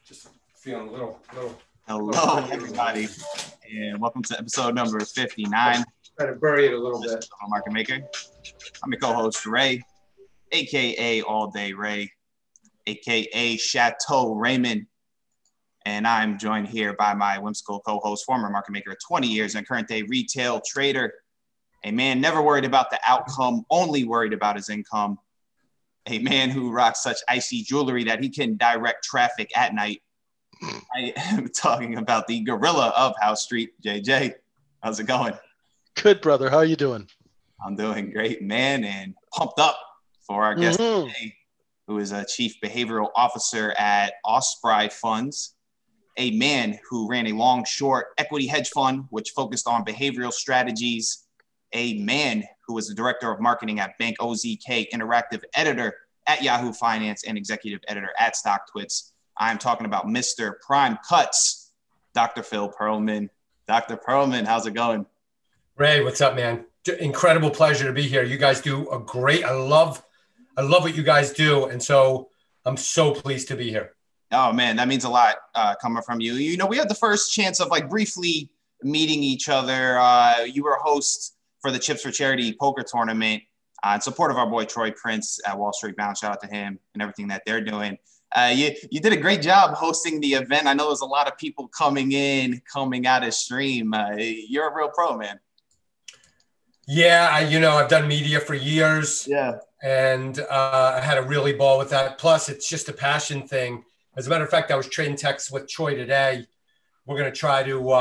Just feeling a little. Hello, everybody, and welcome to episode number 59. Try to bury it a little bit. Market Maker. I'm your co-host Ray, aka All Day Ray, aka Chateau Raymond, and I'm joined here by my whimsical co-host, former market maker of 20 years and current day retail trader, a man never worried about the outcome, only worried about his income, a man who rocks such icy jewelry that he can direct traffic at night. I am talking about the gorilla of House Street, JJ. How's it going? Good, brother. How are you doing? I'm doing great, man, and pumped up for our guest today, who is a chief behavioral officer at Osprey Funds, a man who ran a long-short equity hedge fund, which focused on behavioral strategies, a man who was the director of marketing at Bank OZK, interactive editor at Yahoo Finance, and executive editor at StockTwits. I'm talking about Mr. Prime Cuts, Dr. Phil Pearlman. Dr. Pearlman, how's it going? Ray, what's up, man? Incredible pleasure to be here. You guys do a great, I love what you guys do. And so I'm so pleased to be here. Oh man, that means a lot coming from you. You know, we had the first chance of like briefly meeting each other. You were a host for the Chips for Charity poker tournament in support of our boy Troy Prince at Wall Street Bound. Shout out to him and everything that they're doing. You did a great job hosting the event. I know there's a lot of people coming out of stream. You're a real pro, man. Yeah, I've done media for years. Yeah. And I had a really ball with that. Plus, it's just a passion thing. As a matter of fact, I was trading texts with Troy today. We're going to try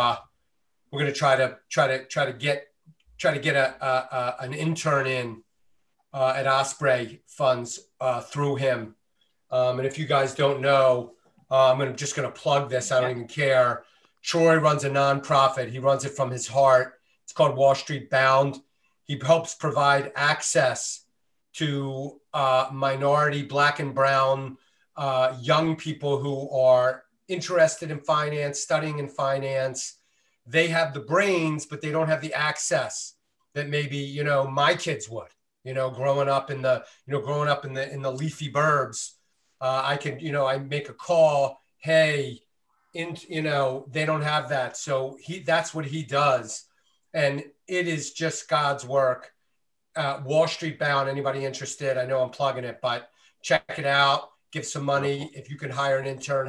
to get an intern in at Osprey Funds through him. And if you guys don't know, I'm just going to plug this. I don't even care. Troy runs a nonprofit. He runs it from his heart. It's called Wall Street Bound. He helps provide access to minority, Black and brown, young people who are interested in finance, studying in finance. They have the brains, but they don't have the access that maybe, my kids would, growing up in the leafy burbs. I make a call. Hey, they don't have that. So that's what he does. And it is just God's work. Wall Street Bound, anybody interested? I know I'm plugging it, but check it out. Give some money. If you can hire an intern,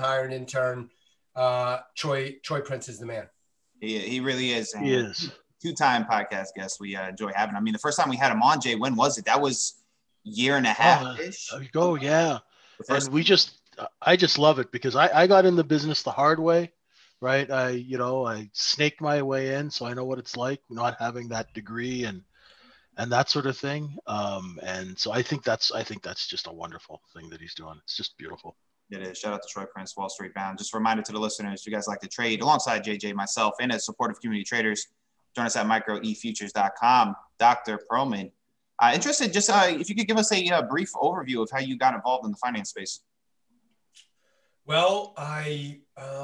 Troy Prince is the man. He really is. He is. Two-time podcast guest. We enjoy having him. I mean, the first time we had him on, Jay, when was it? That was a year and a half-ish. Yeah. And I just love it because I got in the business the hard way, right? I snaked my way in, so I know what it's like not having that degree and that sort of thing. And so I think that's just a wonderful thing that he's doing. It's just beautiful. It is. Shout out to Troy Prince, Wall Street Bound. Just a reminder to the listeners, if you guys like to trade alongside JJ, myself, and as supportive community traders, join us at microefutures.com. Dr. Pearlman. Interested, just if you could give us a brief overview of how you got involved in the finance space. Well, I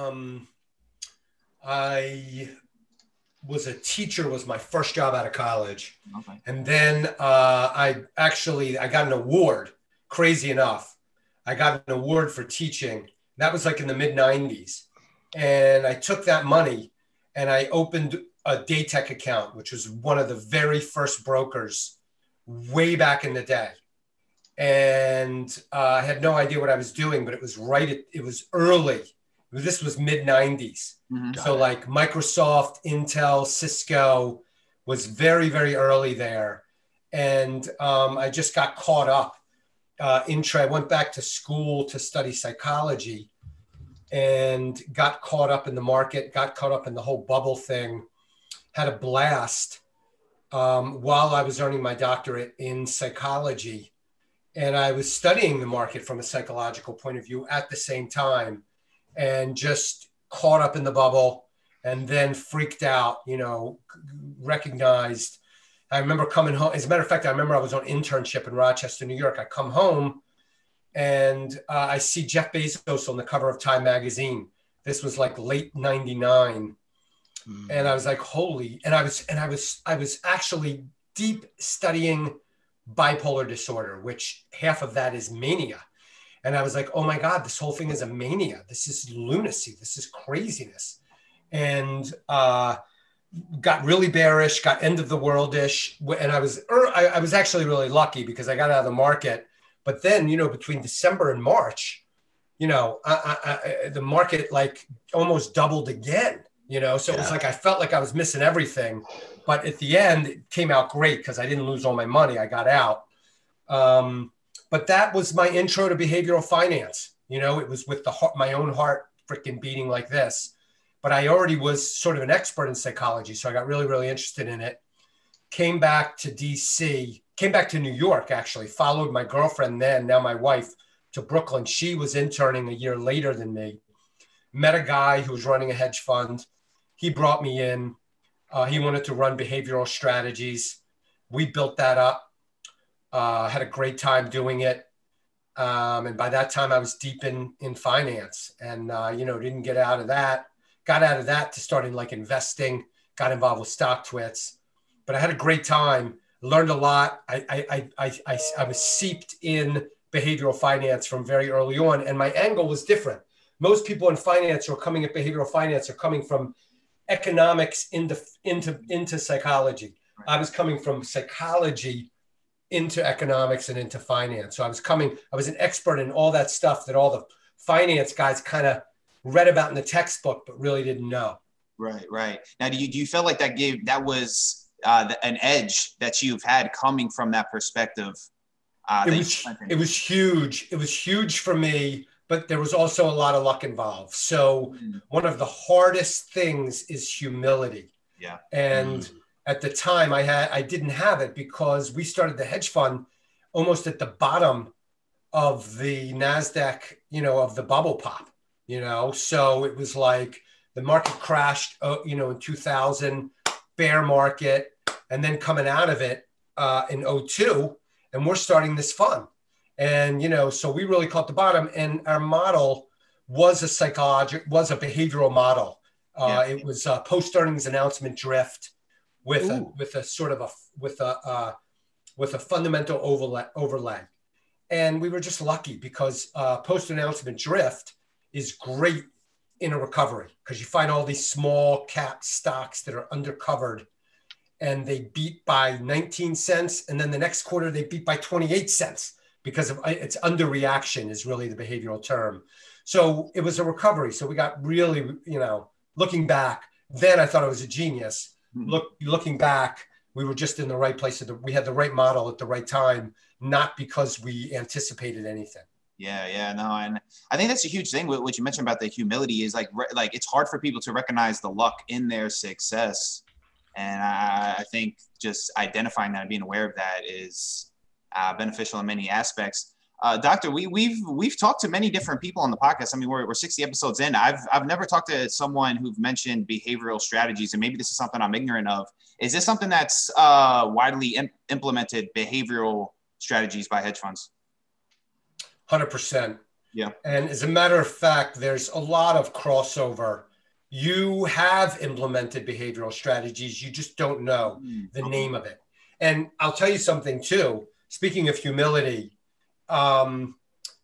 was a teacher, was my first job out of college. Okay. And then I got an award, crazy enough. I got an award for teaching. That was like in the mid 90s. And I took that money and I opened a Daytech account, which was one of the very first brokers way back in the day. And I had no idea what I was doing, but it was it was early. This was mid 90s. Mm-hmm. So like Microsoft, Intel, Cisco was very, very early there. And I just got caught up I went back to school to study psychology and got caught up in the market, got caught up in the whole bubble thing, had a blast while I was earning my doctorate in psychology. And I was studying the market from a psychological point of view at the same time and just caught up in the bubble and then freaked out, recognized. I remember coming home. As a matter of fact, I remember I was on internship in Rochester, New York. I come home and I see Jeff Bezos on the cover of Time magazine. This was like late 99. And I was like, holy, and I was actually deep studying bipolar disorder, which half of that is mania. And I was like, oh my God, this whole thing is a mania. This is lunacy. This is craziness. And got really bearish, got end of the world-ish. And I was actually really lucky because I got out of the market. But then, between December and March, the market like almost doubled again, so it was like I felt like I was missing everything. But at the end, it came out great because I didn't lose all my money. I got out. But that was my intro to behavioral finance. It was with my own heart freaking beating like this. But I already was sort of an expert in psychology. So I got really, really interested in it. Came back to New York, actually. Followed my girlfriend then, now my wife, to Brooklyn. She was interning a year later than me. Met a guy who was running a hedge fund. He brought me in. He wanted to run behavioral strategies. We built that up. Had a great time doing it. And by that time I was deep in finance and, didn't get out of that, got out of that to start in like investing, got involved with StockTwits, but I had a great time, learned a lot. I was seeped in behavioral finance from very early on. And my angle was different. Most people in finance who are coming at behavioral finance are coming from economics into psychology. I was coming from psychology into economics and into finance. So I was an expert in all that stuff that all the finance guys kind of read about in the textbook, but really didn't know. Right. Now, do you feel like that was an edge that you've had coming from that perspective? It was huge. It was huge for me, but there was also a lot of luck involved. So one of the hardest things is humility. Yeah. And at the time I didn't have it because we started the hedge fund almost at the bottom of the NASDAQ, of the bubble pop, so it was like the market crashed, in 2000, bear market, and then coming out of it in 2002, and we're starting this fund. And, so we really caught the bottom, and our model was a behavioral model. It was a post-earnings announcement drift with a fundamental overlay. And we were just lucky because post-announcement drift is great in a recovery because you find all these small cap stocks that are undercovered and they beat by 19 cents. And then the next quarter, they beat by 28 cents because of it's underreaction is really the behavioral term. So it was a recovery. So we got really, looking back, then I thought I was a genius. Looking back, we were just in the right place. We had the right model at the right time, not because we anticipated anything. Yeah, no, and I think that's a huge thing. What you mentioned about the humility is like it's hard for people to recognize the luck in their success, and I think just identifying that and being aware of that is beneficial in many aspects. Doctor, we've talked to many different people on the podcast. I mean, we're 60 episodes in. I've never talked to someone who've mentioned behavioral strategies, and maybe this is something I'm ignorant of. Is this something that's widely implemented, behavioral strategies by hedge funds? 100%. Yeah. And as a matter of fact, there's a lot of crossover. You have implemented behavioral strategies. You just don't know the name of it. And I'll tell you something too. Speaking of humility, all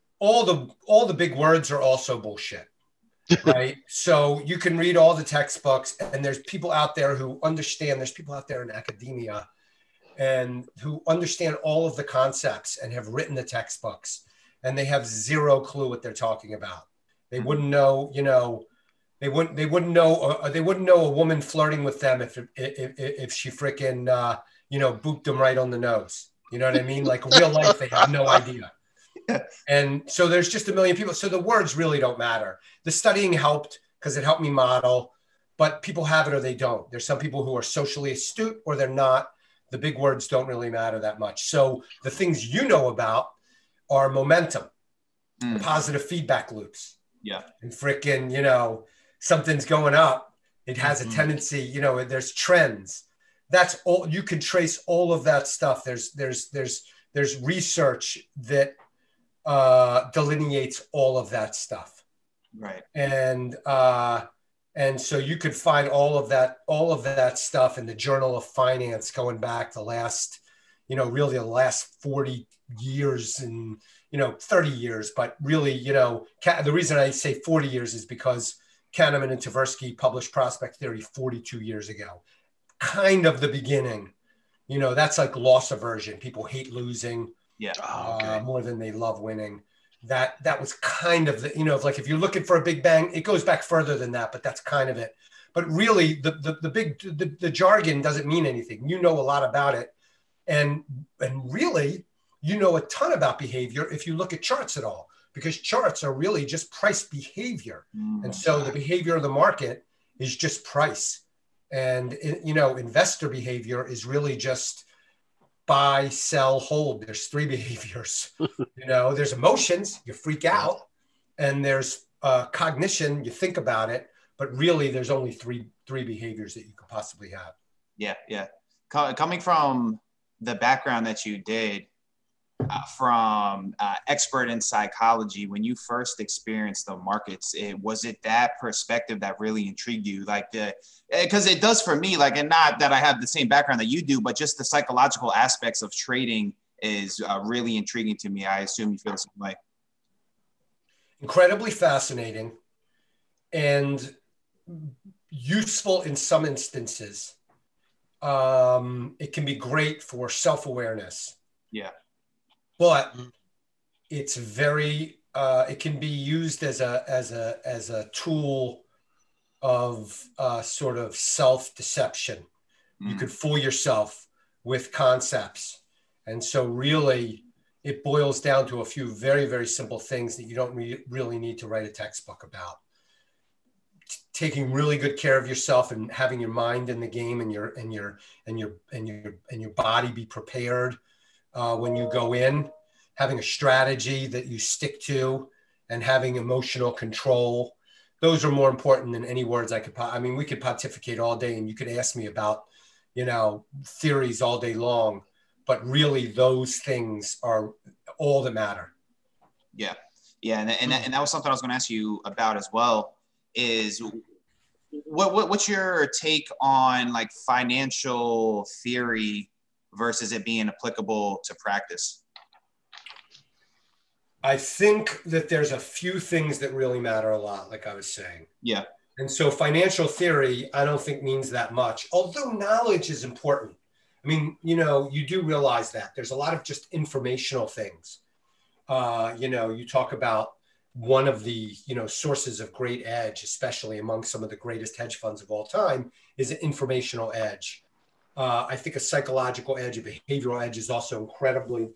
the big words are also bullshit, right? So you can read all the textbooks and there's people out there who understand, there's people out there in academia and who understand all of the concepts and have written the textbooks. And they have zero clue what they're talking about. They wouldn't know, they wouldn't know a woman flirting with them if she freaking, booped them right on the nose. You know what I mean? Like real life, they have no idea. And so there's just a million people. So the words really don't matter. The studying helped because it helped me model, but people have it or they don't. There's some people who are socially astute or they're not. The big words don't really matter that much. So the things you know about are momentum, positive feedback loops. Yeah. And freaking, something's going up. It has a tendency, there's trends. That's all. You can trace all of that stuff. There's research that delineates all of that stuff. Right. And so you could find all of that stuff in the Journal of Finance going back the last, really the last 40 years and, 30 years, but really, the reason I say 40 years is because Kahneman and Tversky published prospect theory 42 years ago, kind of the beginning. That's like loss aversion. People hate losing more than they love winning. That was kind of the, like if you're looking for a big bang, it goes back further than that, but that's kind of it. But really the jargon doesn't mean anything. A lot about it. And really, a ton about behavior if you look at charts at all, because charts are really just price behavior. And so the behavior of the market is just price. And, investor behavior is really just buy, sell, hold. There's 3 behaviors. There's emotions, you freak out, and there's cognition, you think about it, but really there's only three behaviors that you could possibly have. Yeah. Coming from the background that you did, from expert in psychology, when you first experienced the markets, was it that perspective that really intrigued you? Like, because it does for me, like, and not that I have the same background that you do, but just the psychological aspects of trading is really intriguing to me. I assume you feel the same way. Incredibly fascinating and useful in some instances. It can be great for self-awareness. Yeah. But it's very, it can be used as a tool of sort of self-deception. You could fool yourself with concepts. And so really it boils down to a few very, very simple things that you don't really need to write a textbook about. Taking really good care of yourself and having your mind in the game and your body be prepared when you go in, having a strategy that you stick to, and having emotional control. Those are more important than any words I could. We could pontificate all day, and you could ask me about, theories all day long, but really those things are all that matter. Yeah. And that was something I was going to ask you about as well. Is what's your take on like financial theory versus it being applicable to practice? I think that there's a few things that really matter a lot, like I was saying. Yeah. And so financial theory, I don't think means that much, although knowledge is important. You do realize that there's a lot of just informational things. You talk about one of the, sources of great edge, especially among some of the greatest hedge funds of all time, is an informational edge. I think a psychological edge, a behavioral edge is also incredibly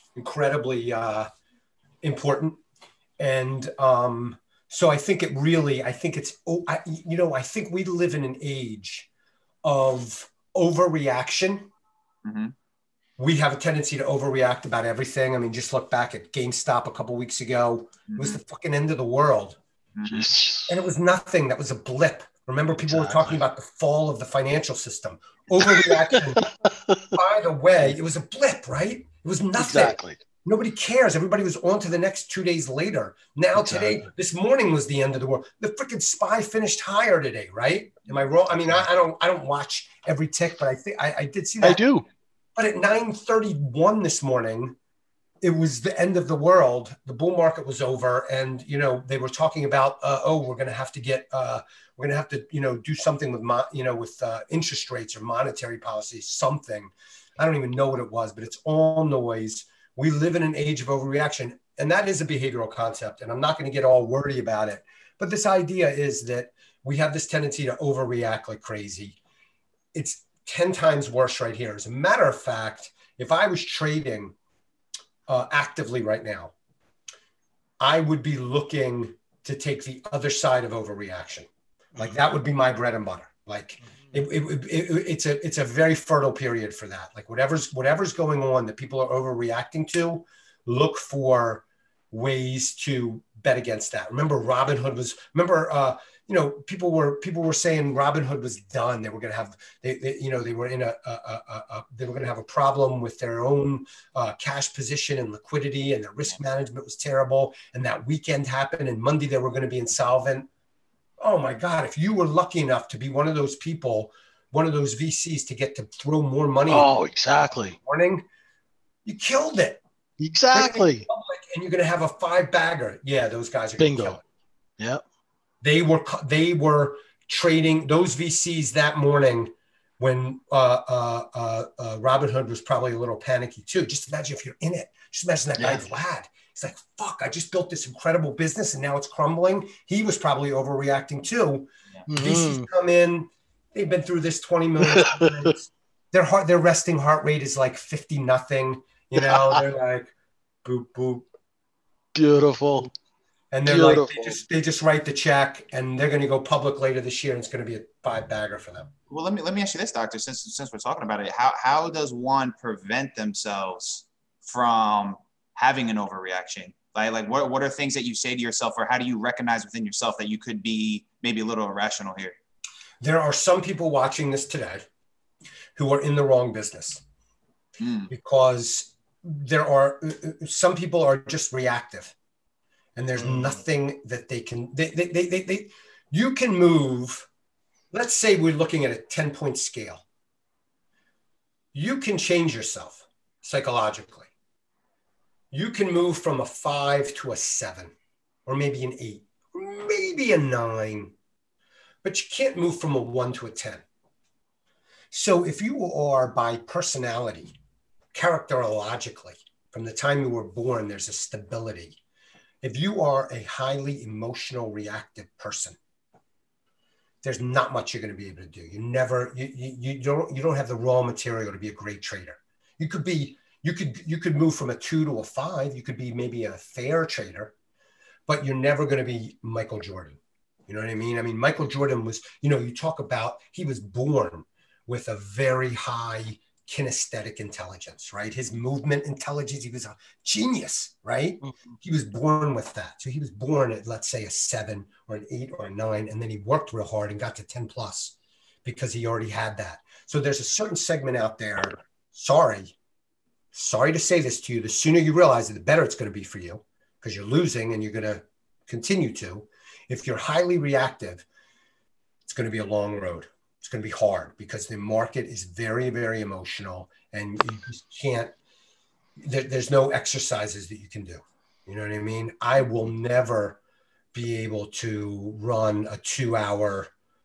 important. And so I think I think we live in an age of overreaction. Mm-hmm. We have a tendency to overreact about everything. Just look back at GameStop a couple of weeks ago. Mm-hmm. It was the fucking end of the world. Mm-hmm. And it was nothing. That was a blip. Remember, people were talking about the fall of the financial system. Overreaction. By the way, it was a blip, right? It was nothing. Exactly. Nobody cares. Everybody was on to the next 2 days later. Now today, this morning was the end of the world. The freaking SPY finished higher today, right? Am I wrong? I don't watch every tick, but I think I did see that. I do. But at 9:31 this morning, it was the end of the world. The bull market was over, and they were talking about, we're going to have to do something with interest rates or monetary policy, something. I don't even know what it was, but it's all noise. We live in an age of overreaction, and that is a behavioral concept. And I'm not going to get all wordy about it, but this idea is that we have this tendency to overreact like crazy. It's 10 times worse right here. As a matter of fact, if I was trading actively right now, I would be looking to take the other side of overreaction. Like that would be my bread and butter. Like it's a very fertile period for that. Like whatever's going on that people are overreacting to, look for ways to bet against that. Remember, Robinhood was. People were saying Robinhood was done. They were going to have they were going to have a problem with their own cash position and liquidity, and their risk management was terrible. And that weekend happened, and Monday they were going to be insolvent. Oh my God! If you were lucky enough to be one of those people, one of those VCs to get to throw more money. Oh, exactly. Morning. You killed it. Exactly. And you're going to have a 5-bagger. Yeah, those guys are going to kill it. Yeah. They were trading those VCs that morning when Robinhood was probably a little panicky too. Just imagine if you're in it. Just imagine that guy Vlad. He's like, fuck, I just built this incredible business and now it's crumbling. He was probably overreacting too. Mm-hmm. VCs come in. They've been through this 20 million times. Their resting heart rate is like 50-0. You know, they're like, boop, boop. Beautiful. And they're like, they just write the check and they're going to go public later this year and it's going to be a 5-bagger for them. Well, let me ask you this, Doctor, since we're talking about it, how does one prevent themselves from having an overreaction? Like what are things that you say to yourself, or how do you recognize within yourself that you could be maybe a little irrational here? There are some people watching this today who are in the wrong business because there are some people are just reactive. And there's nothing that they can, you can move. Let's say we're looking at a 10-point scale. You can change yourself psychologically. You can move from a 5 to a 7, or maybe an 8, or maybe a 9, but you can't move from a 1 to a 10. So if you are by personality, characterologically, from the time you were born, there's a stability. If you are a highly emotional, reactive person, there's not much you're going to be able to do. You don't have the raw material to be a great trader. You could move from a 2 to a 5. You could be maybe a fair trader, but you're never going to be Michael Jordan. You know what I mean? I mean, Michael Jordan was, you talk about, he was born with a very high kinesthetic intelligence, right? His movement intelligence, he was a genius, right? Mm-hmm. He was born with that. So he was born at, let's say, a 7 or an 8 or a 9, and then he worked real hard and got to 10 plus because he already had that. So there's a certain segment out there, sorry to say this to you, the sooner you realize it, the better it's going to be for you, because you're losing and you're going to continue to. If you're highly reactive, it's going to be a long road. It's going to be hard because the market is very, very emotional, and you just can't, there's no exercises that you can do. You know what I mean? I will never be able to run a 2-hour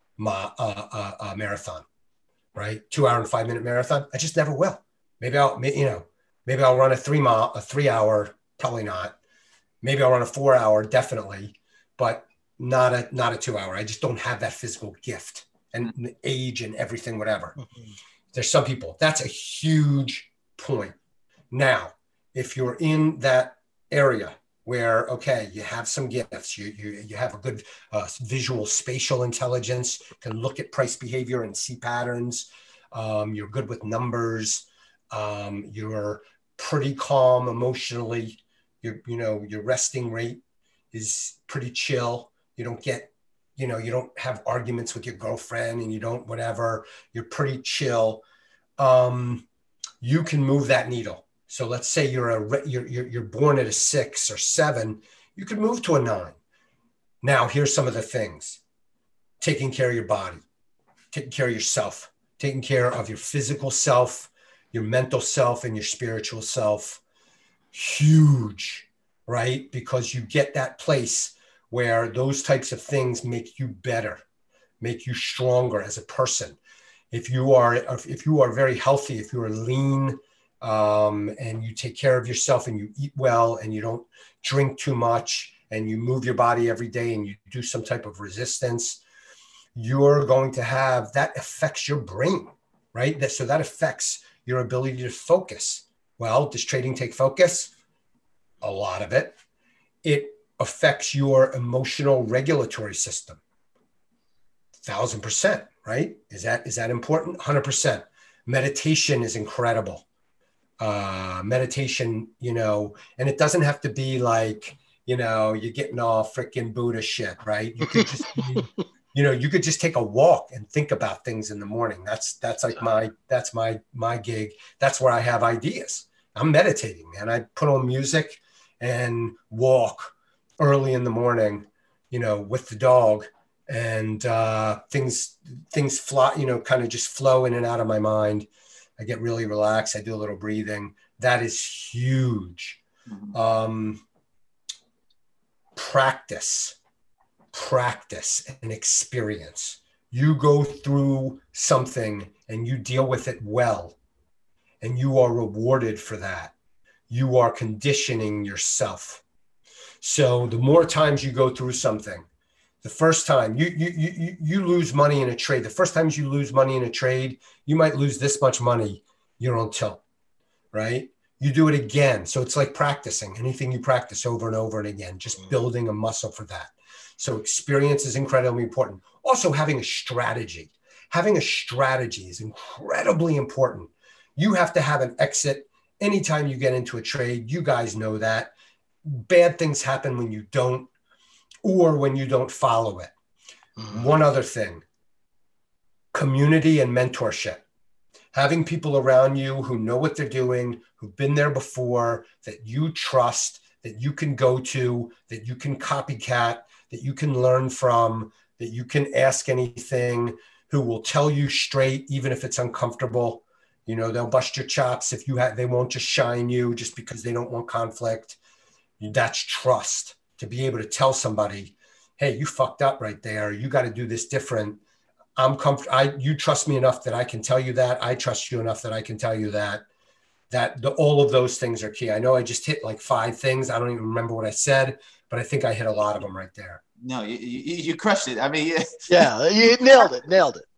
marathon, right? 2-hour and 5-minute marathon. I just never will. Maybe I'll run a 3-hour, probably not. Maybe I'll run a 4-hour, definitely, but not a 2-hour. I just don't have that physical gift. And age and everything, whatever. Mm-hmm. There's some people, that's a huge point. Now, if you're in that area where, okay, you have some gifts, you have a good visual spatial intelligence, can look at price behavior and see patterns, you're good with numbers, you're pretty calm emotionally, your resting rate is pretty chill, you don't have arguments with your girlfriend and you don't whatever, you're pretty chill. You can move that needle. So let's say you're born at a 6 or 7, you could move to a 9. Now, here's some of the things: taking care of your body, taking care of yourself, taking care of your physical self, your mental self, and your spiritual self. Huge, right? Because you get that place where those types of things make you better, make you stronger as a person. If you are very healthy, if you are lean, and you take care of yourself and you eat well and you don't drink too much and you move your body every day and you do some type of resistance, you're going to have, that affects your brain, right? So that affects your ability to focus. Well, does trading take focus? A lot of it. It affects your emotional regulatory system. 1,000%, right? Is that important? 100%. Meditation is incredible. Meditation, and it doesn't have to be like, you're getting all freaking Buddha shit, right? You could just be, you could just take a walk and think about things in the morning. That's like my gig. That's where I have ideas. I'm meditating, man. I put on music and walk early in the morning, with the dog, and things fly, kind of just flow in and out of my mind. I get really relaxed. I do a little breathing. That is huge. Practice and experience. You go through something and you deal with it well, and you are rewarded for that. You are conditioning yourself. So the more times you go through something, the first time you lose money in a trade, the first times you lose money in a trade, you might lose this much money, you're on tilt, right? You do it again. So it's like practicing. Anything you practice over and over and again, just building a muscle for that. So experience is incredibly important. Also, having a strategy. Having a strategy is incredibly important. You have to have an exit anytime you get into a trade. You guys know that. Bad things happen when you don't, or when you don't follow it. One other thing, community and mentorship. Having people around you who know what they're doing, who've been there before, that you trust, that you can go to, that you can copycat, that you can learn from, that you can ask anything, who will tell you straight, even if it's uncomfortable. You know, they'll bust your chops if you have, they won't just shine you just because they don't want conflict. That's trust, to be able to tell somebody, hey, you fucked up right there. You got to do this different. I'm comfortable. You trust me enough that I can tell you that. I trust you enough that I can tell you that. All of those things are key. I know I just hit like 5 things. I don't even remember what I said, but I think I hit a lot of them right there. No, you crushed it. I mean, yeah, you nailed it.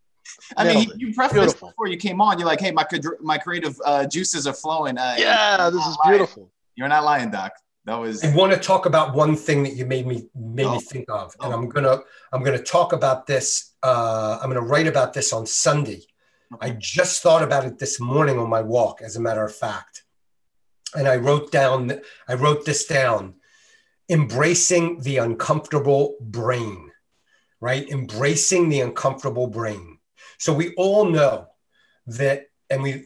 I mean, you prefaced before you came on. You're like, hey, my creative juices are flowing. Yeah, this is beautiful. You're not lying, Doc. That was. I want to talk about one thing that you made me think of, and I'm gonna talk about this. I'm gonna write about this on Sunday. Okay. I just thought about it this morning on my walk, as a matter of fact, and I wrote this down. Embracing the uncomfortable brain, right? Embracing the uncomfortable brain. So we all know that, and we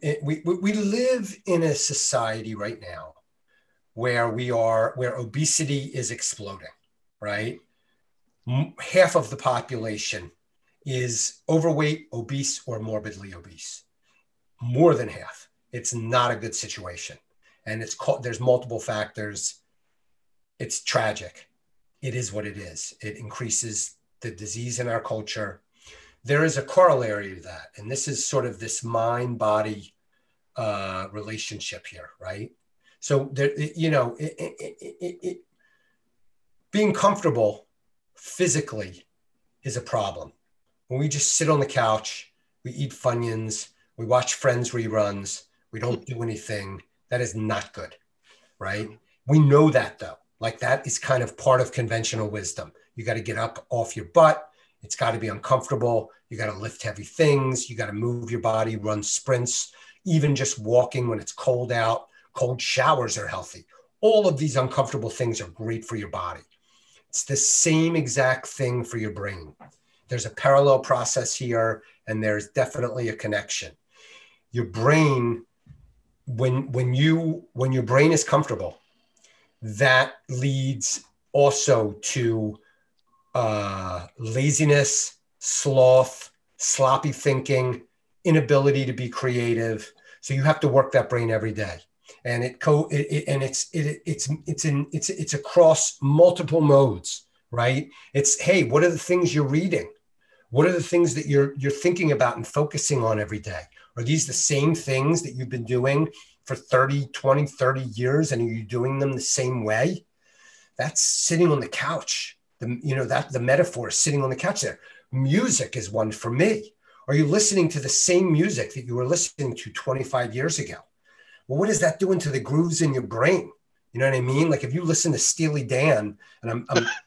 live in a society right now where obesity is exploding, right? Half of the population is overweight, obese, or morbidly obese. More than half. It's not a good situation. And there's multiple factors. It's tragic. It is what it is. It increases the disease in our culture. There is a corollary to that. And this is sort of this mind-body relationship here, right? So, being comfortable physically is a problem. When we just sit on the couch, we eat Funyuns, we watch Friends reruns, we don't do anything, that is not good, right? We know that though. Like that is kind of part of conventional wisdom. You got to get up off your butt. It's got to be uncomfortable. You got to lift heavy things. You got to move your body, run sprints, even just walking when it's cold out. Cold showers are healthy. All of these uncomfortable things are great for your body. It's the same exact thing for your brain. There's a parallel process here, and there's definitely a connection. Your brain, when your brain is comfortable, that leads also to laziness, sloth, sloppy thinking, inability to be creative. So you have to work that brain every day, and it's across multiple modes, right? It's, hey, what are the things you're reading? What are the things that you're thinking about and focusing on every day? Are these the same things that you've been doing for 30 years, and are you doing them the same way? That's sitting on the couch. The metaphor is sitting on the couch there. Music is one for me. Are you listening to the same music that you were listening to 25 years ago? Well, what is that doing to the grooves in your brain? You know what I mean? Like if you listen to Steely Dan, and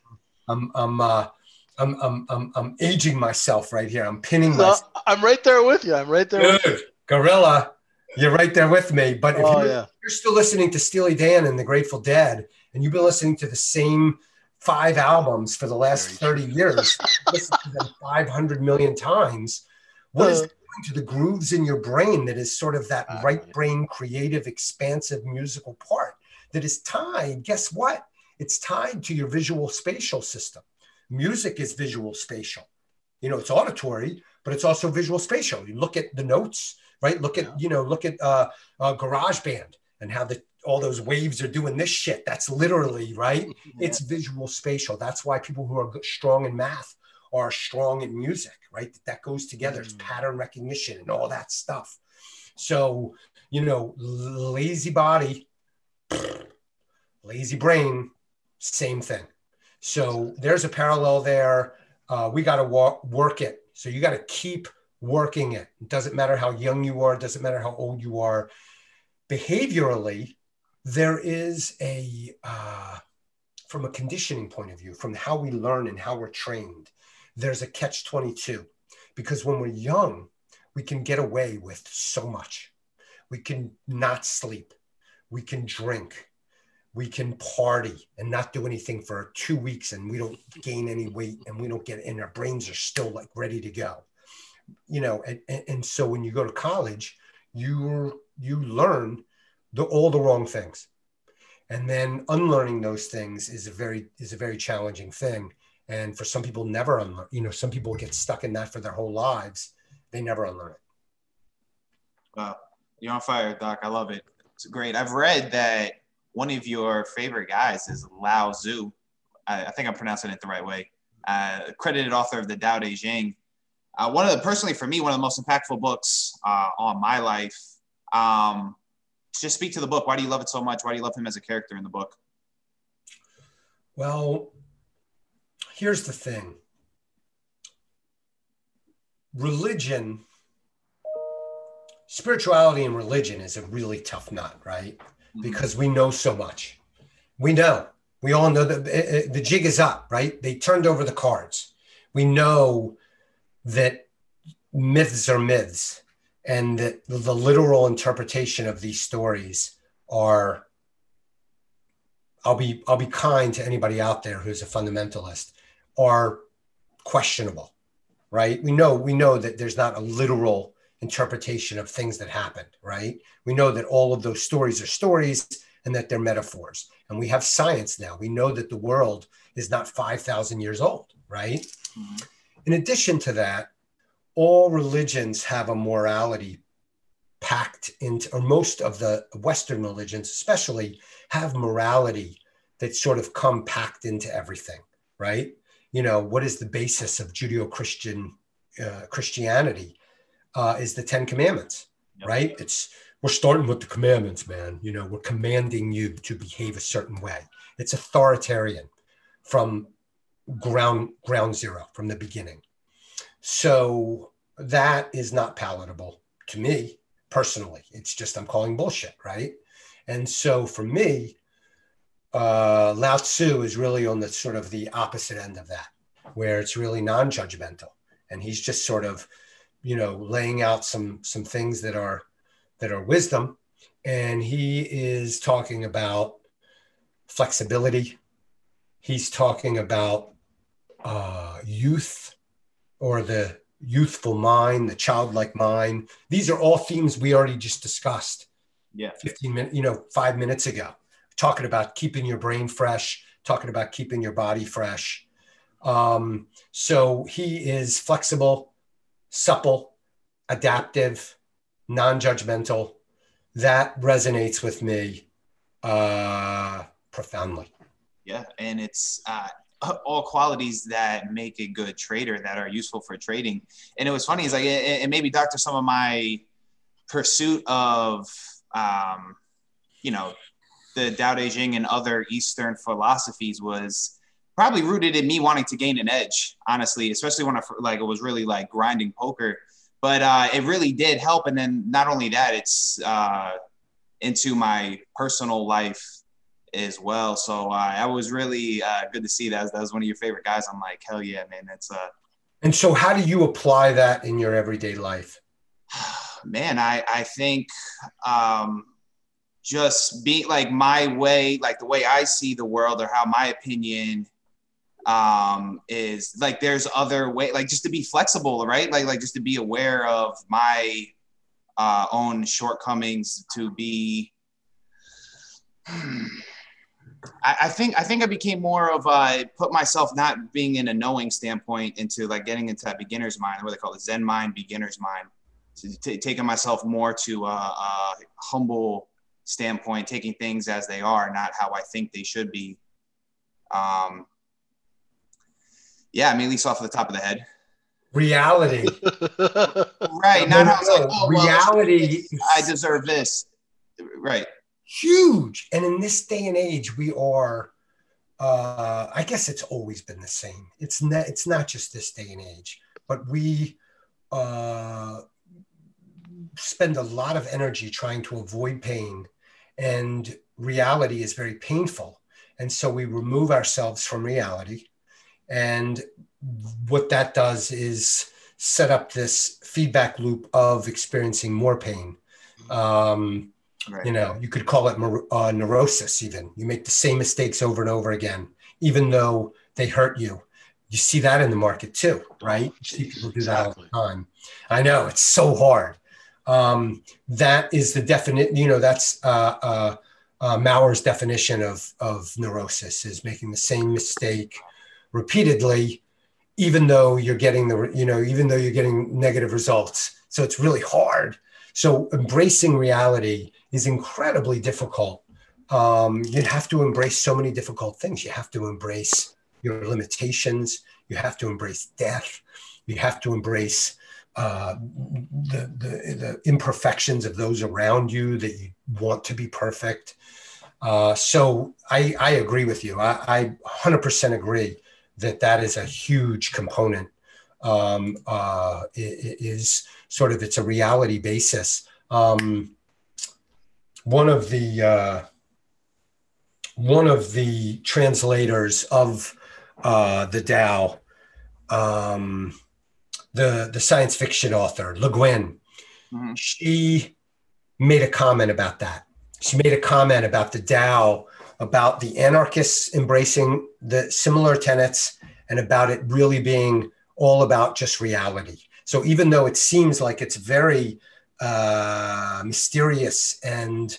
I'm aging myself right here. I'm pinning myself. I'm right there with you. Dude, Gorilla, you're right there with me. But if you're still listening to Steely Dan and the Grateful Dead, and you've been listening to the same 5 albums for the last 30 years, listened to them 500 million times, what is it doing to the grooves in your brain that is sort of that right brain, creative, expansive musical part that is tied? Guess what? It's tied to your visual spatial system. Music is visual spatial. It's auditory, but it's also visual spatial. You look at the notes, right? Look at GarageBand. and how all those waves are doing this shit. That's literally, right? Yeah. It's visual spatial. That's why people who are strong in math are strong in music, right? That goes together. It's pattern recognition and all that stuff. So, lazy body, lazy brain, same thing. So there's a parallel there. We got to work it. So you got to keep working it. It doesn't matter how young you are. It doesn't matter how old you are. Behaviorally, there is from a conditioning point of view, from how we learn and how we're trained, there's a catch-22. Because when we're young, we can get away with so much. We can not sleep. We can drink. We can party and not do anything for 2 weeks, and we don't gain any weight, and we don't get, and our brains are still like ready to go. And so when you go to college, you learn all the wrong things, and then unlearning those things is a very challenging thing. And for some people, never unlearn. Some people get stuck in that for their whole lives. They never unlearn it. Wow, you're on fire, Doc. I love it. It's great. I've read that one of your favorite guys is Lao Tzu. I think I'm pronouncing it the right way. Credited author of the Tao Te Ching. Personally for me, one of the most impactful books on my life. Just speak to the book. Why do you love it so much? Why do you love him as a character in the book? Well, here's the thing. Spirituality and religion is a really tough nut, right? Because we know so much. We all know that the jig is up, right? They turned over the cards. We know that myths are myths, and that the literal interpretation of these stories are, I'll be kind to anybody out there who's a fundamentalist, are questionable, right? We know that there's not a literal interpretation of things that happened, right? We know that all of those stories are stories and that they're metaphors. And we have science now. We know that the world is not 5,000 years old, right? Mm-hmm. In addition to that, all religions have a morality packed into, or most of the Western religions especially have morality that sort of come packed into everything, right? What is the basis of Judeo-Christian Christianity? Is the 10 Commandments, yep. Right? We're starting with the commandments, man. We're commanding you to behave a certain way. It's authoritarian from ground zero, from the beginning. So that is not palatable to me personally. It's just, I'm calling bullshit, right? And so for me, Lao Tzu is really on the sort of the opposite end of that, where it's really non-judgmental. And he's just sort of, laying out some things that are wisdom. And he is talking about flexibility. He's talking about youth, or the youthful mind, the childlike mind. These are all themes we already just discussed. Yeah. 5 minutes ago, talking about keeping your brain fresh, talking about keeping your body fresh. So he is flexible, supple, adaptive, non-judgmental. That resonates with me profoundly. Yeah, and it's all qualities that make a good trader, that are useful for trading. And it was funny, is like, and maybe, Doctor, some of my pursuit of, the Tao Te Ching and other Eastern philosophies was probably rooted in me wanting to gain an edge, honestly, especially when I was really like grinding poker. But it really did help. And then not only that, it's into my personal life as well. So I was really good to see that. That was one of your favorite guys. I'm like, hell yeah, man. That's And so how do you apply that in your everyday life? Man, I think just be like my way, like the way I see the world, or how my opinion is like, there's other way, like just to be flexible, right? Like just to be aware of my own shortcomings, to be, I think I became more of put myself, not being in a knowing standpoint, into like getting into that beginner's mind, what they call it, Zen mind, beginner's mind, taking myself more to humble standpoint, taking things as they are, not how I think they should be. Yeah, I mean, at least off the top of the head. Reality. Right. Not how it's like, oh, reality. Well, I deserve this. Right. Huge. And in this day and age, we are, I guess it's always been the same. It's not just this day and age, but we spend a lot of energy trying to avoid pain, and reality is very painful. And so we remove ourselves from reality. And what that does is set up this feedback loop of experiencing more pain. Right. You know, you could call it neurosis even. You make the same mistakes over and over again, even though they hurt you. You see that in the market too, right? You see people do that all the time. I know, it's so hard. That is the definite, you know, that's Mauer's definition of neurosis, is making the same mistake repeatedly, even though you're getting negative results. So it's really hard. So embracing reality is incredibly difficult. You have to embrace so many difficult things. You have to embrace your limitations. You have to embrace death. You have to embrace the imperfections of those around you that you want to be perfect. So I agree with you. I 100% agree that is a huge component. It is sort of, it's a reality basis. One of the translators of the Tao, the science fiction author, Le Guin, mm-hmm. She made a comment about that. She made a comment about the Tao, about the anarchists embracing the similar tenets, and about it really being all about just reality. So even though it seems like it's very mysterious and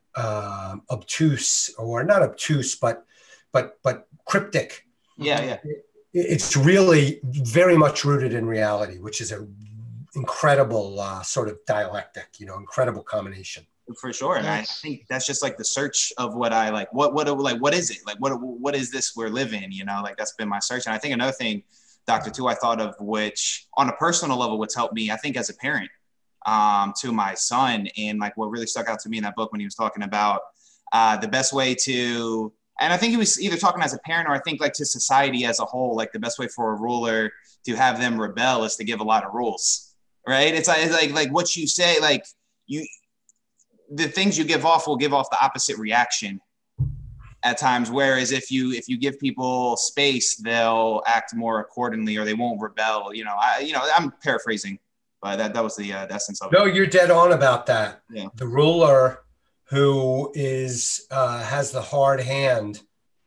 obtuse, or not obtuse, but cryptic. Yeah. It's really very much rooted in reality, which is an incredible sort of dialectic, you know, incredible combination. For sure. And I think that's just like the search of what I like, what is it? Like, what is this we're living? You know, like that's been my search. And I think another thing, Dr. Tu, I thought of, which on a personal level, what's helped me, I think as a parent to my son, and like what really stuck out to me in that book when he was talking about the best way to, and I think he was either talking as a parent or I think like to society as a whole, like the best way for a ruler to have them rebel is to give a lot of rules, right? It's like what you say, like the things you give off will give off the opposite reaction at times. Whereas if you give people space, they'll act more accordingly, or they won't rebel. You know, I'm paraphrasing, but that was the essence of it. No, you're dead on about that. Yeah. The ruler who is has the hard hand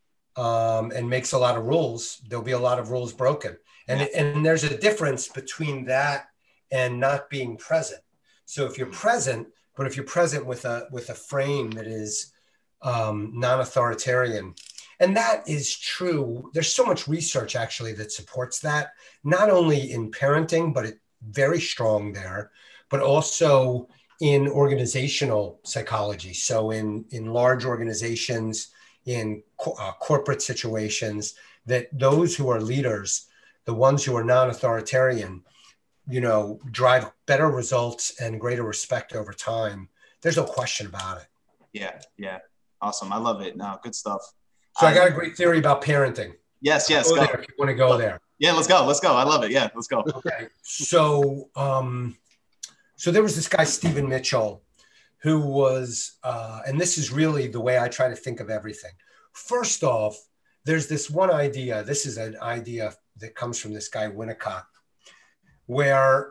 and makes a lot of rules, there'll be a lot of rules broken. And there's a difference between that and not being present. So if you're present, but if you're present with a frame that is non-authoritarian, and that is true. There's so much research actually that supports that, not only in parenting, but it's very strong there, but also in organizational psychology. So in large organizations, in corporate situations, that those who are leaders, the ones who are non-authoritarian, you know, drive better results and greater respect over time. There's no question about it. Yeah. Awesome. I love it. No, good stuff. So I got a great theory about parenting. Yes. Go. There if you want to go there. Yeah, let's go. I love it. Yeah, let's go. Okay. So there was this guy, Stephen Mitchell, who was, and this is really the way I try to think of everything. First off, there's this one idea. This is an idea that comes from this guy, Winnicott, where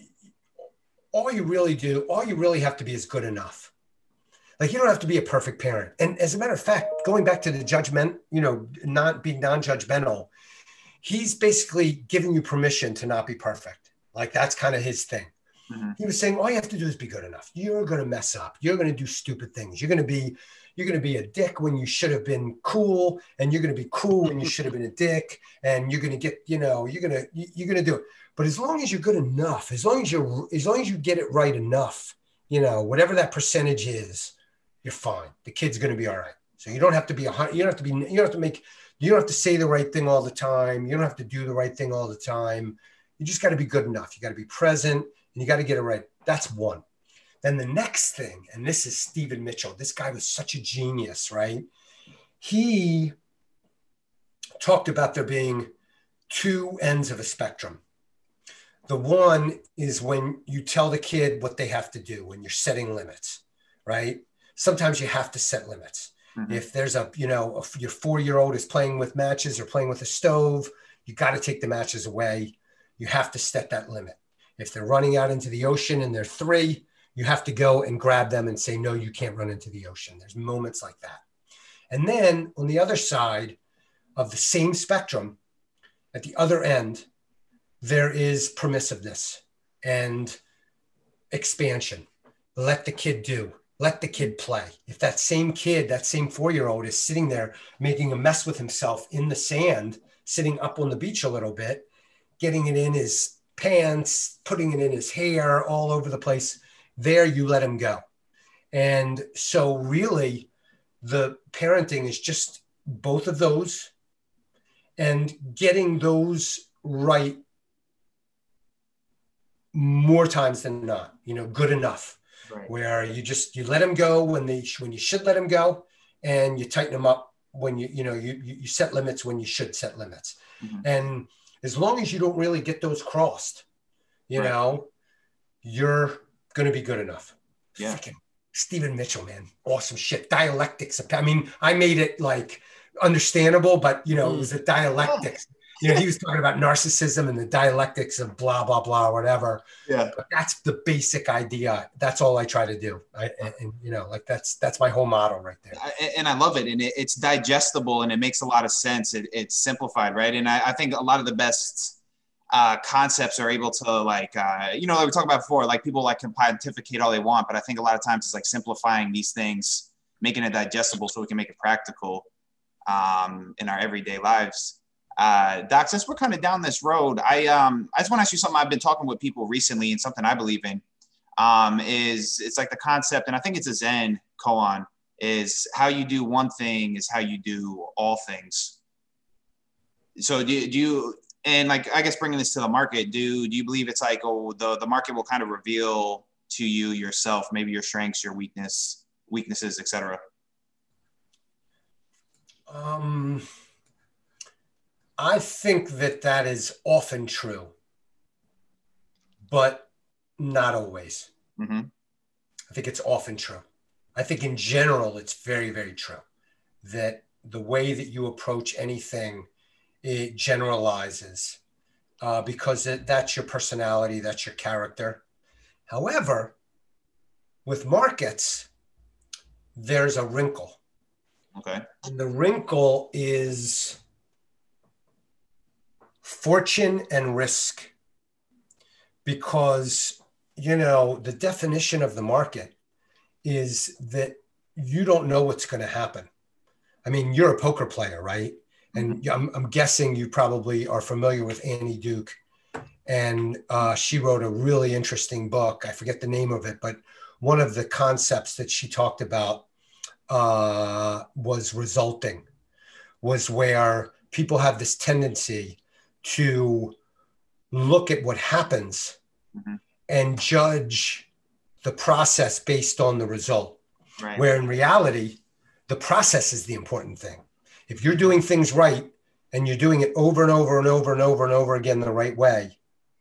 all you really have to be is good enough. Like, you don't have to be a perfect parent. And as a matter of fact, going back to the judgment, you know, not being non-judgmental, he's basically giving you permission to not be perfect. Like, that's kind of his thing. Mm-hmm. He was saying, all you have to do is be good enough. You're going to mess up. You're going to do stupid things. You're going to be a dick when you should have been cool, and you're going to be cool when you should have been a dick, and you're going to get, you know, you're going to do it. But as long as you're good enough, as long as you get it right enough, you know, whatever that percentage is, you're fine. The kid's going to be all right. So you don't have to be you don't have to say the right thing all the time. You don't have to do the right thing all the time. You just got to be good enough. You got to be present and you got to get it right. That's one. Then the next thing, and this is Stephen Mitchell. This guy was such a genius, right? He talked about there being two ends of a spectrum. The one is when you tell the kid what they have to do, when you're setting limits, right? Sometimes you have to set limits. Mm-hmm. If there's your 4-year-old is playing with matches or playing with a stove, you got to take the matches away. You have to set that limit. If they're running out into the ocean and they're 3, you have to go and grab them and say, no, you can't run into the ocean. There's moments like that. And then on the other side of the same spectrum, at the other end, there is permissiveness and expansion. Let the kid do. Let the kid play. If that same kid, that same 4-year-old is sitting there making a mess with himself in the sand, sitting up on the beach a little bit, getting it in his pants, putting it in his hair, all over the place, there you let him go. And so really the parenting is just both of those and getting those right more times than not, good enough. Right. Where you let them go when you should let them go, and you tighten them up when you set limits when you should set limits. Mm-hmm. And as long as you don't really get those crossed, right, you're going to be good enough. Yeah. Freaking Stephen Mitchell, man. Awesome shit. Dialectics. I mean, I made it like understandable, but it was a dialectics. He was talking about narcissism and the dialectics of blah, blah, blah, whatever. Yeah. But that's the basic idea. That's all I try to do. That's my whole model right there. And I love it. And it's digestible and it makes a lot of sense. It's simplified, right? And I think a lot of the best concepts are able to like we talked about before, like people can pontificate all they want, but I think a lot of times it's like simplifying these things, making it digestible so we can make it practical in our everyday lives. Doc, since we're kind of down this road, I just want to ask you something I've been talking with people recently and something I believe in is it's like the concept, and I think it's a Zen koan, is how you do one thing is how you do all things. So do you, and like, I guess bringing this to the market, do you believe it's like, the market will kind of reveal to you yourself, maybe your strengths, your weaknesses, et cetera? I think that is often true, but not always. Mm-hmm. I think it's often true. I think in general, it's very, very true that the way that you approach anything, it generalizes because that's your personality, that's your character. However, with markets, there's a wrinkle. Okay. And the wrinkle is fortune and risk, because, the definition of the market is that you don't know what's going to happen. I mean, you're a poker player, right? And I'm guessing you probably are familiar with Annie Duke. And she wrote a really interesting book. I forget the name of it, but one of the concepts that she talked about was resulting, was where people have this tendency to look at what happens and judge the process based on the result. Right. Where in reality, the process is the important thing. If you're doing things right and you're doing it over and over and over and over and over again the right way,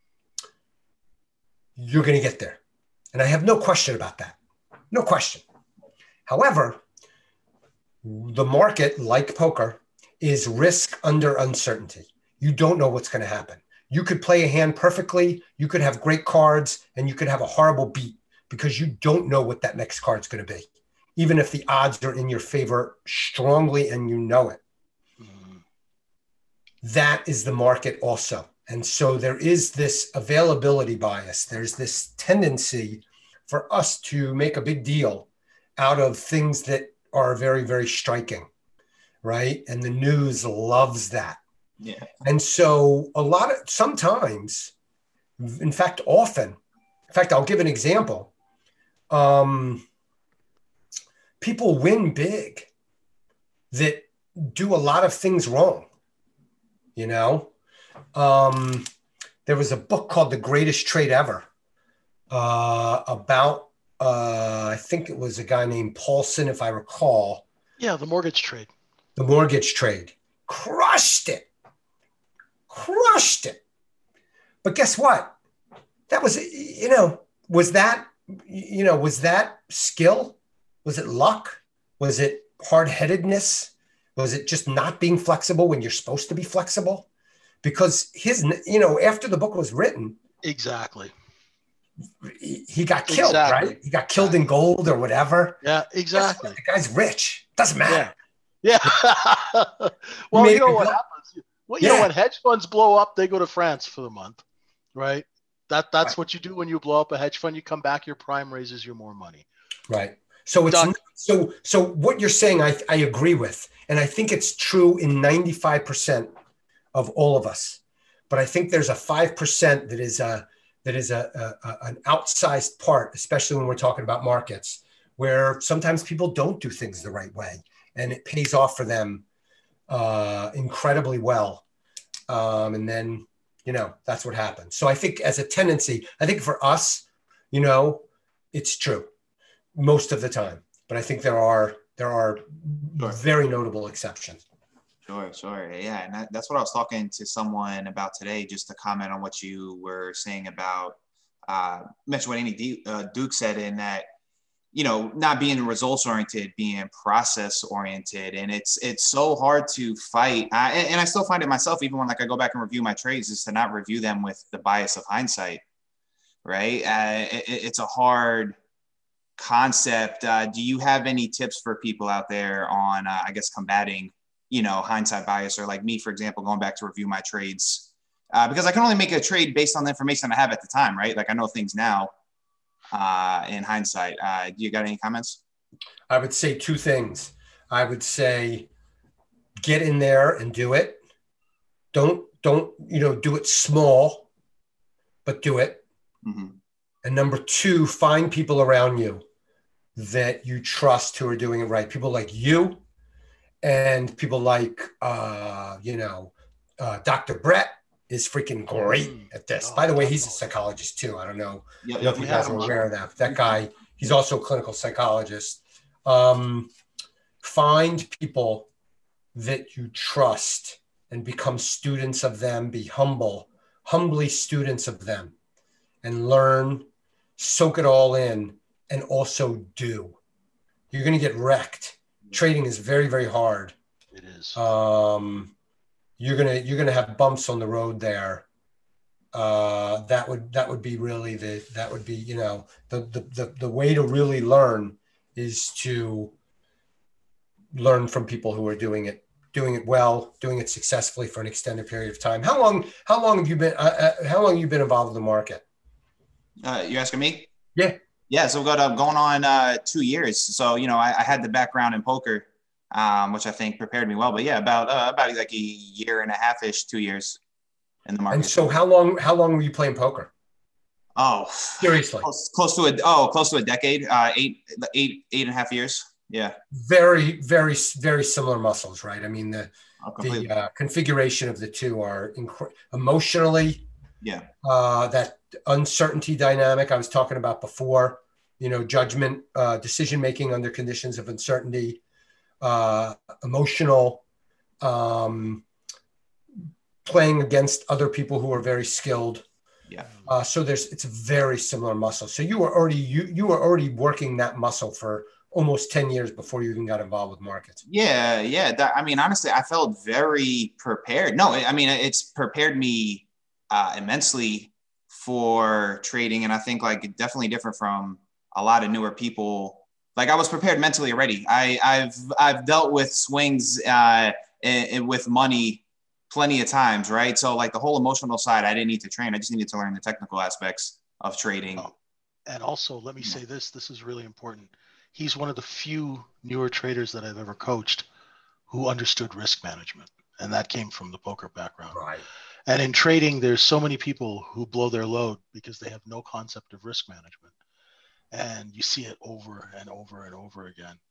you're going to get there. And I have no question about that. No question. However, the market, like poker, is risk under uncertainty. You don't know what's going to happen. You could play a hand perfectly, you could have great cards, and you could have a horrible beat because you don't know what that next card's going to be, even if the odds are in your favor strongly and you know it. Mm-hmm. That is the market also. And so there is this availability bias. There's this tendency for us to make a big deal out of things that are very, very striking, right? And the news loves that. Yeah. And so sometimes, in fact, often, I'll give an example. people win big that do a lot of things wrong, you know? There was a book called The Greatest Trade Ever about, I think it was a guy named Paulson, if I recall. Yeah, the mortgage trade. The mortgage trade. Crushed it. Crushed it. But guess what? That was, was that skill? Was it luck? Was it hard-headedness? Was it just not being flexible when you're supposed to be flexible? Because after the book was written, exactly, he got killed, right? He got killed in gold or whatever. Yeah, exactly. The guy's rich. Doesn't matter. Yeah. Well, you know what happens? Well, you know, when hedge funds blow up, they go to France for the month, right? That's right. What you do when you blow up a hedge fund. You come back, your prime raises you more money. Right. So it's so what you're saying, I agree with, and I think it's true in 95% of all of us. But I think there's a 5% that is an outsized part, especially when we're talking about markets, where sometimes people don't do things the right way, and it pays off for them incredibly well. And then, that's what happens. So I think as a tendency, I think for us, it's true most of the time, but I think there are very notable exceptions. Sure. Yeah. And that's what I was talking to someone about today, just to comment on what you were saying about, mention what Andy Duke said, in that, not being results oriented, being process oriented. And it's so hard to fight. And I still find it myself, even when I go back and review my trades, is to not review them with the bias of hindsight. Right. It's a hard concept. Do you have any tips for people out there on, combating, hindsight bias, or like me, for example, going back to review my trades, because I can only make a trade based on the information I have at the time, right? Like I know things now in hindsight. Do you got any comments? I would say two things. I would say, get in there and do it. Don't, do it small, but do it. Mm-hmm. And number two, find people around you that you trust who are doing it right. People like you, and people like, Dr. Brett is freaking great at this. By the way, he's a psychologist too. I don't know if you guys are aware of that. That guy, he's also a clinical psychologist. Find people that you trust and become students of them. Be humbly students of them, and learn, soak it all in, and also do. You're going to get wrecked. Trading is very, very hard. It is. You're gonna have bumps on the road there. That would be really the way to really learn is to learn from people who are doing it well, doing it successfully for an extended period of time. How long have you been involved in the market? You're asking me? Yeah. Yeah, so we've got going on 2 years. So, I had the background in poker, which I think prepared me well. But yeah, about like a year and a half-ish, 2 years in the market. And so how long were you playing poker? Oh, seriously. Close to a decade, eight and a half years. Yeah. Very, very, very similar muscles, right? I mean, the configuration of the two are emotionally. Yeah. That uncertainty dynamic I was talking about before, judgment, decision-making under conditions of uncertainty, emotional, playing against other people who are very skilled. Yeah. So it's a very similar muscle. So you were already working that muscle for almost 10 years before you even got involved with markets. Yeah. Honestly, I felt very prepared. No, it's prepared me immensely for trading. And I think definitely different from a lot of newer people. Like I was prepared mentally already. I've dealt with swings with money plenty of times, right? So the whole emotional side, I didn't need to train. I just needed to learn the technical aspects of trading. Oh. And also, let me say this is really important. He's one of the few newer traders that I've ever coached who understood risk management. And that came from the poker background. Right. And in trading, there's so many people who blow their load because they have no concept of risk management. And you see it over and over and over again.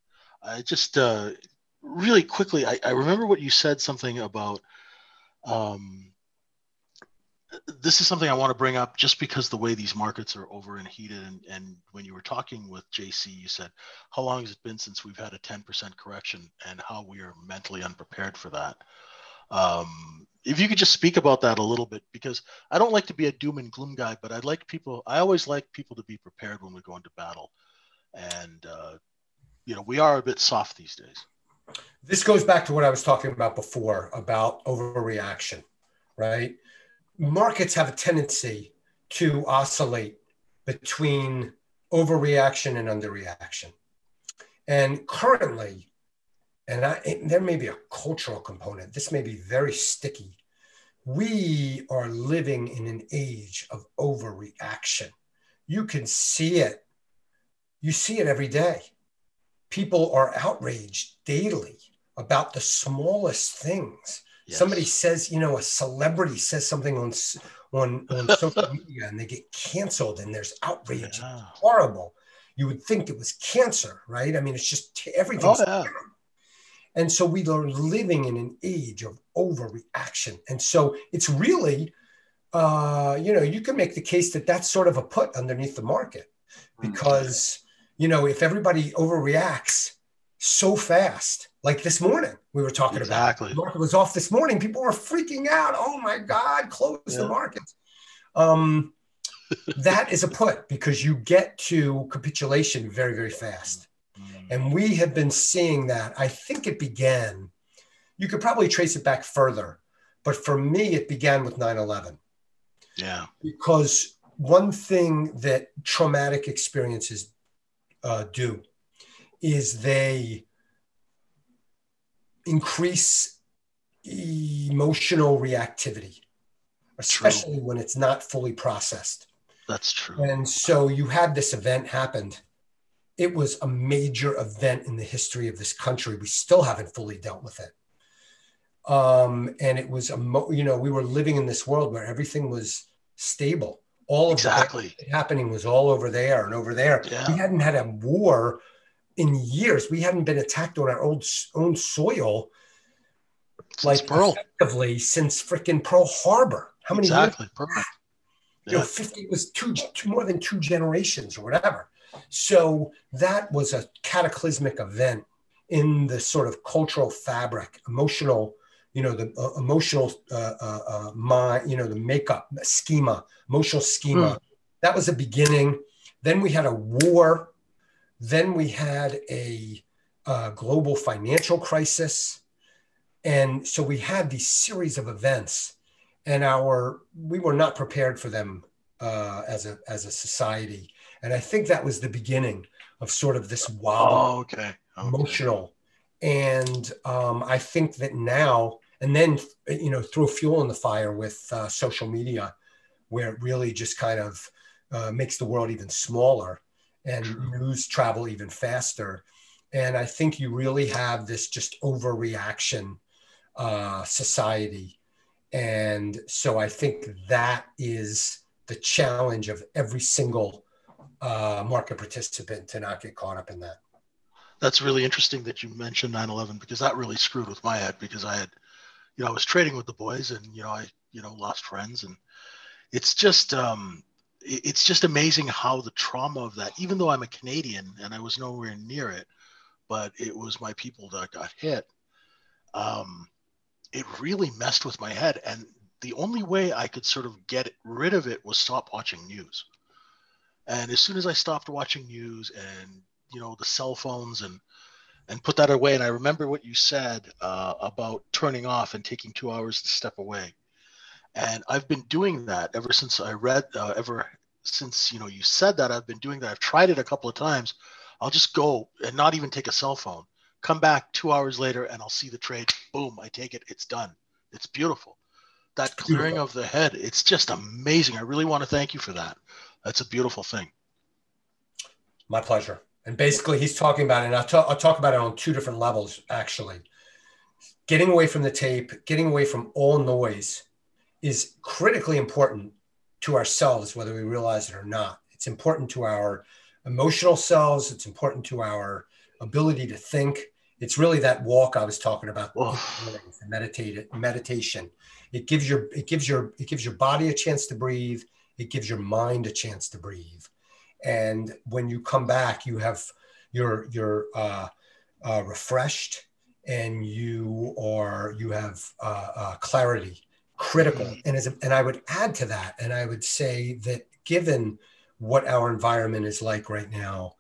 I just really quickly, I remember what you said, something about um, this is something I want to bring up just because the way these markets are over and heated. And when you were talking with JC, you said, how long has it been since we've had a 10% correction and how we are mentally unprepared for that? If you could just speak about that a little bit, because I don't like to be a doom and gloom guy, but I always like people to be prepared when we go into battle. And, we are a bit soft these days. This goes back to what I was talking about before about overreaction, right? Markets have a tendency to oscillate between overreaction and underreaction. And currently, there may be a cultural component, this may be very sticky. We are living in an age of overreaction. You can see it. You see it every day. People are outraged daily about the smallest things. Yes. Somebody says, a celebrity says something on social media and they get canceled and there's outrage. Yeah. It's horrible. You would think it was cancer, right? I mean, it's just everything's terrible. And so we are living in an age of overreaction. And so it's really, you can make the case that that's sort of a put underneath the market because, if everybody overreacts so fast, like this morning we were talking about, the market was off this morning. People were freaking out. Oh my God, close the markets. That is a put because you get to capitulation very, very fast. And we have been seeing that. I think it began, you could probably trace it back further, but for me, it began with 9/11. Yeah. Because one thing that traumatic experiences do is they increase emotional reactivity, especially when it's not fully processed. That's true. And so you had this event happened. It was a major event in the history of this country. We still haven't fully dealt with it. And it was, we were living in this world where everything was stable. All of that happening was all over there and over there. Yeah. We hadn't had a war in years. We hadn't been attacked on our own soil effectively since freaking Pearl Harbor. How many years? Perfect. Yeah. 50 was more than 2 generations or whatever. So that was a cataclysmic event in the sort of cultural fabric, emotional, the emotional mind, the makeup, the schema, emotional schema. That was the beginning. Then we had a war. Then we had a global financial crisis. And so we had these series of events and we were not prepared for them as a society. And I think that was the beginning of sort of this wild, emotional. And I think that now, and then, throw fuel in the fire with social media, where it really just kind of makes the world even smaller and news travel even faster. And I think you really have this just overreaction society. And so I think that is the challenge of every single market participant to not get caught up in that. That's really interesting that you mentioned 9/11 because that really screwed with my head because I had, I was trading with the boys and, I lost friends and it's just amazing how the trauma of that, even though I'm a Canadian and I was nowhere near it, but it was my people that got hit. It really messed with my head. And the only way I could sort of get rid of it was stop watching news. And as soon as I stopped watching news and, the cell phones and put that away. And I remember what you said about turning off and taking 2 hours to step away. And I've been doing that ever since I read, you said that. I've been doing that. I've tried it a couple of times. I'll just go and not even take a cell phone, come back 2 hours later and I'll see the trade. Boom, I take it. It's done. It's beautiful. That clearing of the head, it's just amazing. I really want to thank you for that. That's a beautiful thing. My pleasure. And basically he's talking about it, and I'll talk about it on 2 different levels, actually. Getting away from the tape, getting away from all noise is critically important to ourselves, whether we realize it or not. It's important to our emotional selves. It's important to our ability to think. It's really that walk I was talking about, Oh, meditation. It gives your body a chance to breathe. It gives your mind a chance to breathe. And when you come back, you're refreshed, and you have clarity, critical. And I would add to that, and I would say that given what our environment is like right now,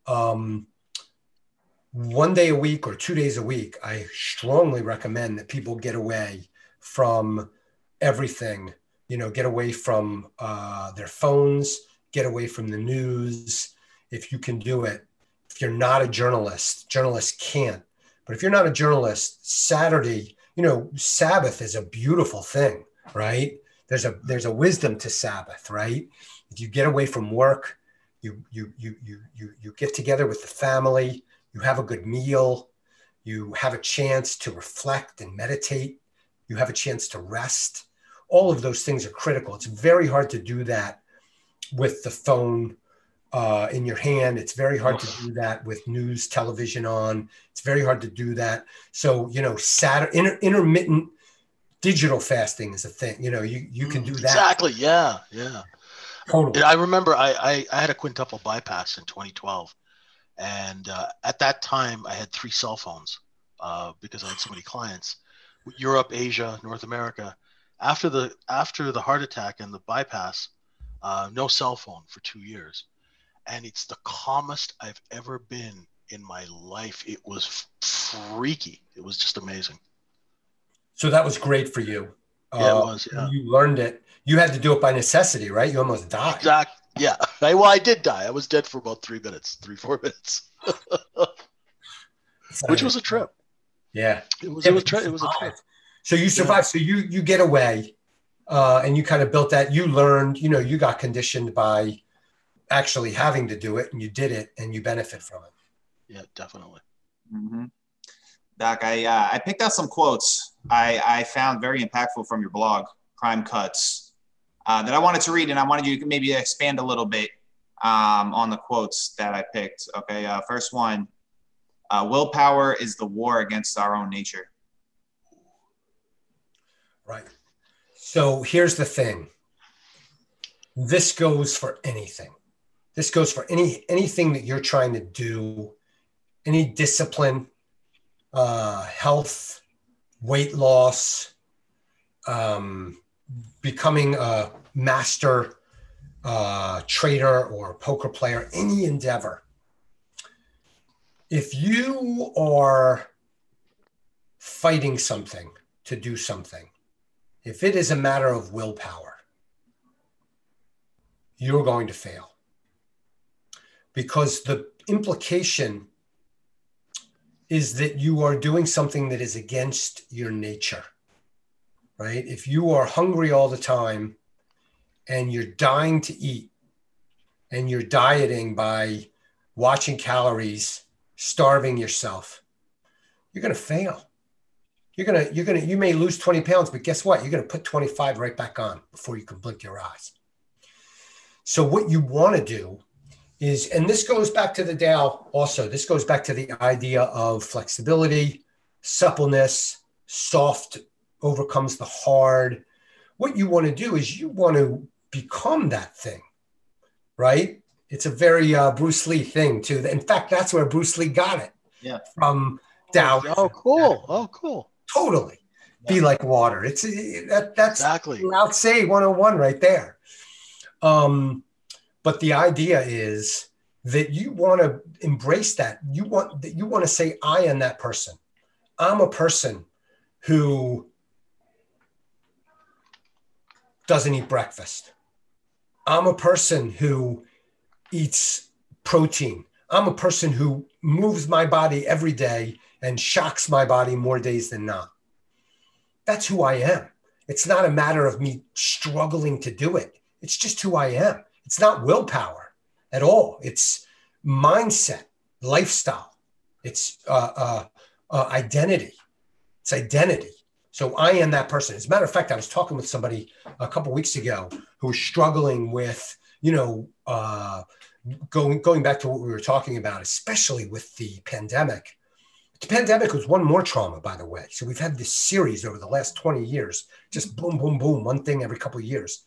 1 day a week or 2 days a week, I strongly recommend that people get away from everything, get away from their phones, get away from the news. If you can do it, if you're not a journalist, journalists can't. But if you're not a journalist, Saturday, Sabbath is a beautiful thing, right? There's a wisdom to Sabbath, right? If you get away from work, you get together with the family, you have a good meal, you have a chance to reflect and meditate, you have a chance to rest. All of those things are critical. It's very hard to do that with the phone in your hand. It's very hard to do that with news, television on. It's very hard to do that. So, intermittent digital fasting is a thing. You can do that. Exactly. Yeah. Totally. I remember I had a quintuple bypass in 2012. And at that time, I had 3 cell phones because I had so many clients. Europe, Asia, North America. After the heart attack and the bypass, no cell phone for 2 years. And it's the calmest I've ever been in my life. It was freaky. It was just amazing. So that was great for you. Yeah, it was. Yeah. You learned it. You had to do it by necessity, right? You almost died. Exactly. Yeah. I did die. I was dead for about 4 minutes, which was a trip. Yeah. It was a trip. So you survived. Yeah. So you get away and you kind of built that. You learned, you got conditioned by actually having to do it, and you did it, and you benefit from it. Yeah, definitely. Mm-hmm. Doc, I picked out some quotes I found very impactful from your blog, Crime Cuts, that I wanted to read, and I wanted you to maybe expand a little bit on the quotes that I picked. Okay, first one, willpower is the war against our own nature. Right. So here's the thing. This goes for anything. This goes for anything that you're trying to do, any discipline, health, weight loss, becoming a master trader or poker player, any endeavor. If you are fighting something to do something, if it is a matter of willpower, you're going to fail. Because the implication is that you are doing something that is against your nature, right? If you are hungry all the time and you're dying to eat and you're dieting by watching calories, starving yourself, you're going to fail. You may lose 20 pounds, but guess what? You're going to put 25 right back on before you can blink your eyes. So what you want to do is, and this goes back to the Tao also, this goes back to the idea of flexibility, suppleness, soft overcomes the hard. What you want to do is you want to become that thing, right? It's a very Bruce Lee thing too. In fact, that's where Bruce Lee got it. Yeah. From Tao. Oh, cool. Oh, cool. Totally. Yeah. Be like water. That's exactly Lao Tse 101 right there. But the idea is that you want to embrace that. You want to say, I am that person. I'm a person who doesn't eat breakfast. I'm a person who eats protein. I'm a person who moves my body every day and shocks my body more days than not. That's who I am. It's not a matter of me struggling to do it. It's just who I am. It's not willpower at all. It's mindset, lifestyle. It's identity. It's identity. So I am that person. As a matter of fact, I was talking with somebody a couple of weeks ago who was struggling with, going back to what we were talking about, especially with the pandemic. The pandemic was one more trauma, by the way. So we've had this series over the last 20 years, just boom, boom, boom, one thing every couple of years.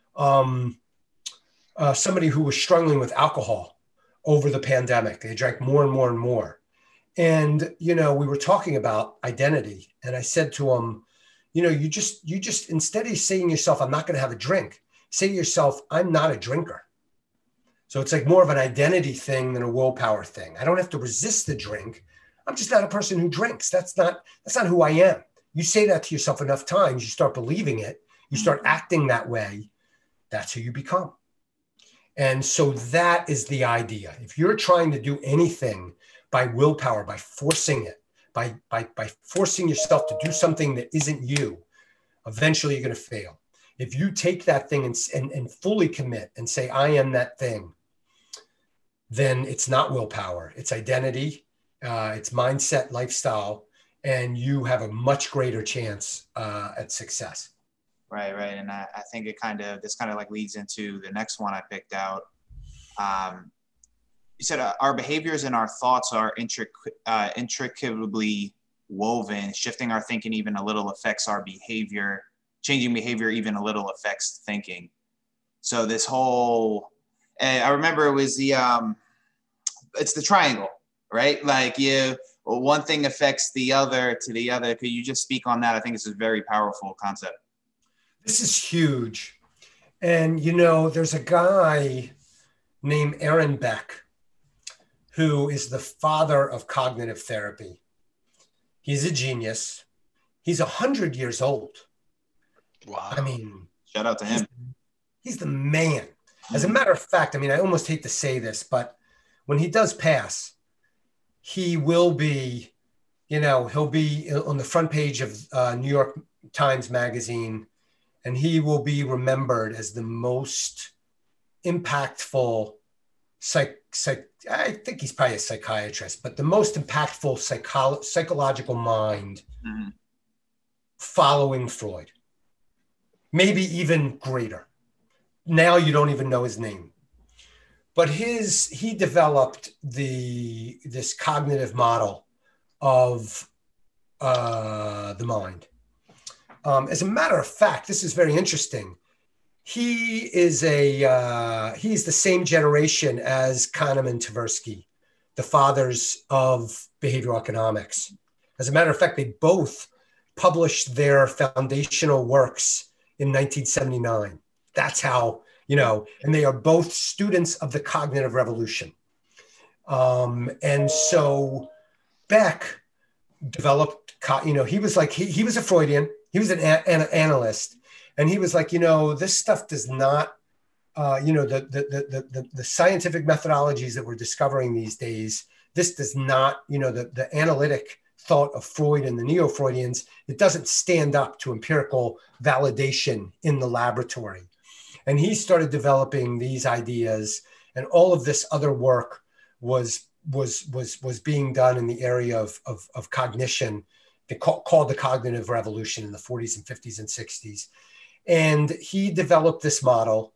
Somebody who was struggling with alcohol over the pandemic. They drank more and more and more. And, we were talking about identity. And I said to him, you just, instead of saying to yourself, I'm not going to have a drink, say to yourself, I'm not a drinker. So it's like more of an identity thing than a willpower thing. I don't have to resist the drink. I'm just not a person who drinks. That's not who I am. You say that to yourself enough times, you start believing it, you start acting that way. That's who you become. And so that is the idea. If you're trying to do anything by willpower, by forcing it, by forcing yourself to do something that isn't you, eventually you're going to fail. If you take that thing and fully commit and say, I am that thing, then it's not willpower, it's identity, it's mindset, lifestyle, and you have a much greater chance at success. Right. And I think this kind of like leads into the next one I picked out. You said our behaviors and our thoughts are intricately woven. Shifting our thinking even a little affects our behavior. Changing behavior even a little affects thinking. So this whole, I remember it was it's the triangle, right? Like one thing affects the other to the other. Could you just speak on that? I think it's a very powerful concept. This is huge. And, there's a guy named Aaron Beck, who is the father of cognitive therapy. He's a genius. He's 100 years old. Wow. I mean, shout out to him. He's the man. As a matter of fact, I almost hate to say this, but when he does pass, he will be, he'll be on the front page of New York Times Magazine, and he will be remembered as the most impactful I think he's probably a psychiatrist, but the most impactful psychological mind following Freud. Maybe even greater. Now you don't even know his name. But he developed this cognitive model of the mind. As a matter of fact, this is very interesting. He's the same generation as Kahneman and Tversky, the fathers of behavioral economics. As a matter of fact, they both published their foundational works in 1979. That's how, and they are both students of the cognitive revolution. And so Beck developed, he was like, he was a Freudian, he was an analyst. And he was like, this stuff does not, the scientific methodologies that we're discovering these days, this does not, the analytic thought of Freud and the Neo-Freudians, it doesn't stand up to empirical validation in the laboratory. And he started developing these ideas, and all of this other work was being done in the area of cognition, called the cognitive revolution in the 40s and 50s and 60s. And he developed this model,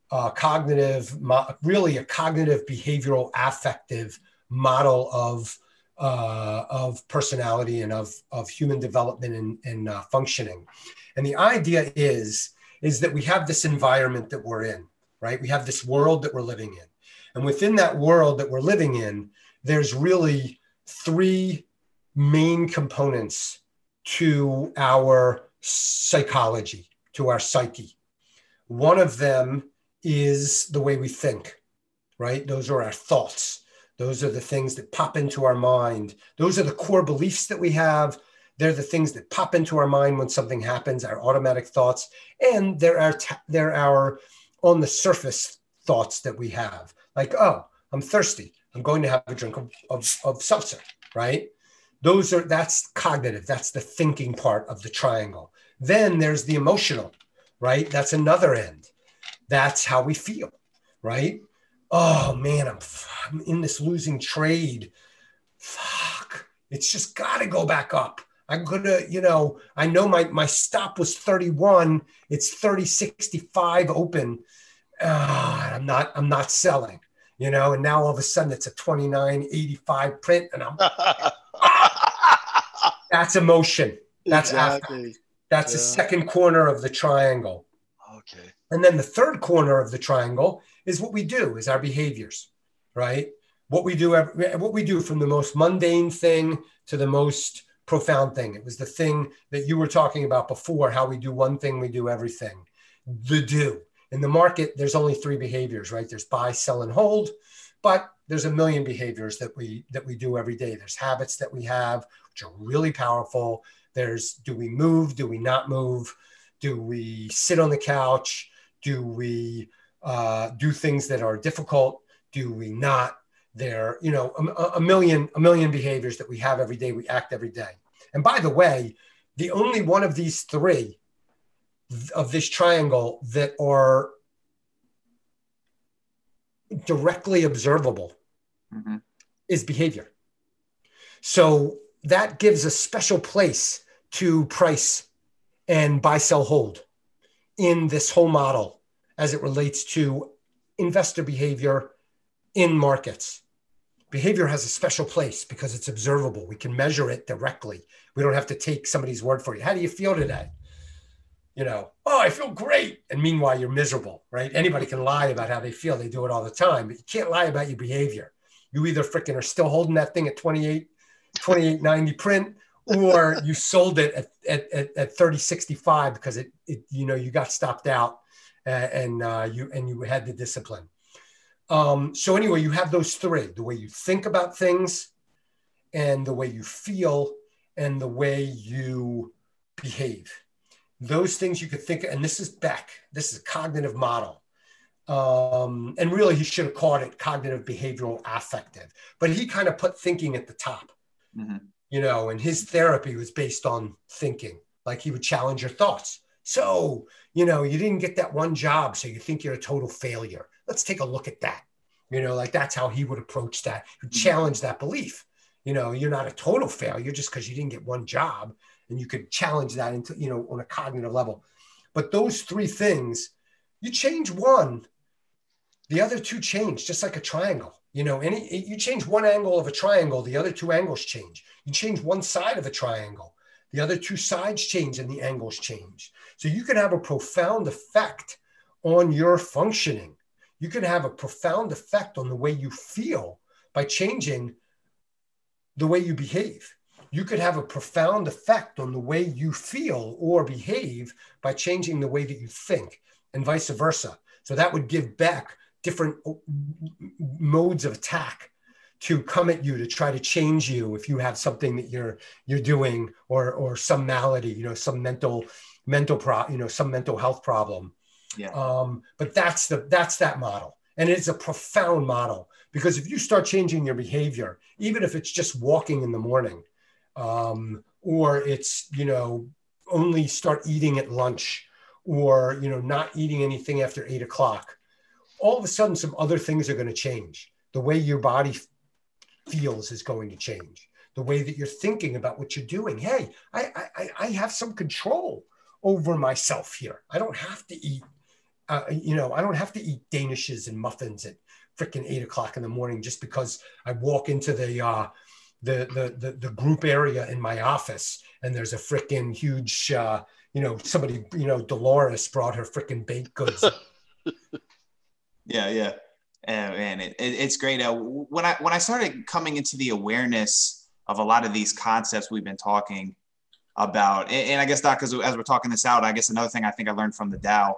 really a cognitive, behavioral, affective model of personality and of human development and functioning. And the idea is that we have this environment that we're in, right? We have this world that we're living in. And within that world that we're living in, there's really three main components to our psychology, to our psyche. One of them is the way we think, right? Those are our thoughts. Those are the things that pop into our mind. Those are the core beliefs that we have. They're the things that pop into our mind when something happens, our automatic thoughts. And they're our on the surface thoughts that we have. Like, oh, I'm thirsty. I'm going to have a drink of seltzer, right? That's cognitive. That's the thinking part of the triangle. Then there's the emotional, right? That's another end. That's how we feel, right? Oh man, I'm in this losing trade. Fuck, it's just got to go back up. I'm gonna, I know my stop was 31. It's 30.65 open. I'm not selling. and now all of a sudden it's a 29.85 print, and that's emotion. That's exactly. affect. That's the second corner of the triangle. Okay. And then the third corner of the triangle is what we do, is our behaviors, right? What we do from the most mundane thing to the most profound thing. It was the thing that you were talking about before, how we do one thing, we do everything. The do. In the market, there's only three behaviors, right? There's buy, sell, and hold, but there's a million behaviors that we do every day. There's habits that we have, which are really powerful. There's, do we move? Do we not move? Do we sit on the couch? Do we do things that are difficult? Do we not? There, a million behaviors that we have every day. We act every day. And by the way, the only one of these three of this triangle that are directly observable is behavior. So that gives a special place to price and buy, sell, hold in this whole model as it relates to investor behavior in markets. Behavior has a special place because it's observable. We can measure it directly. We don't have to take somebody's word for it. How do you feel today? Oh, I feel great. And meanwhile, you're miserable, right? Anybody can lie about how they feel. They do it all the time, but you can't lie about your behavior. You either freaking are still holding that thing at 28.90 print, or you sold it at 30.65 because it you got stopped out and you had the discipline. So anyway, you have those three: the way you think about things, and the way you feel, and the way you behave. Those things you could think of, and this is Beck. This is a cognitive model. And really, he should have called it cognitive behavioral affective, but he kind of put thinking at the top, and his therapy was based on thinking. Like, he would challenge your thoughts. So, you didn't get that one job, so you think you're a total failure. Let's take a look at that. Like, that's how he would approach that. He would challenge that belief. You're not a total failure just because you didn't get one job, and you could challenge that into, on a cognitive level. But those three things, you change one, the other two change, just like a triangle. You change one angle of a triangle, the other two angles change. You change one side of a triangle, the other two sides change, and the angles change. So you can have a profound effect on your functioning. You can have a profound effect on the way you feel by changing the way you behave. You could have a profound effect on the way you feel or behave by changing the way that you think, and vice versa. So that would give Beck different modes of attack to come at you, to try to change you if you have something that you're doing, or some malady, some mental some mental health problem. Yeah. But that's that model. And it's a profound model, because if you start changing your behavior, even if it's just walking in the morning, or it's, only start eating at lunch, or, not eating anything after 8 o'clock, all of a sudden some other things are going to change. The way your body feels is going to change. The way that you're thinking about what you're doing. Hey, I have some control over myself here. I don't have to eat, I don't have to eat Danishes and muffins at freaking 8 o'clock in the morning just because I walk into the group area in my office and there's a freaking huge, somebody, Dolores brought her freaking baked goods. Yeah. And it's great. When I started coming into the awareness of a lot of these concepts we've been talking about, and I guess, Doc, as we're talking this out, I guess another thing I think I learned from the Tao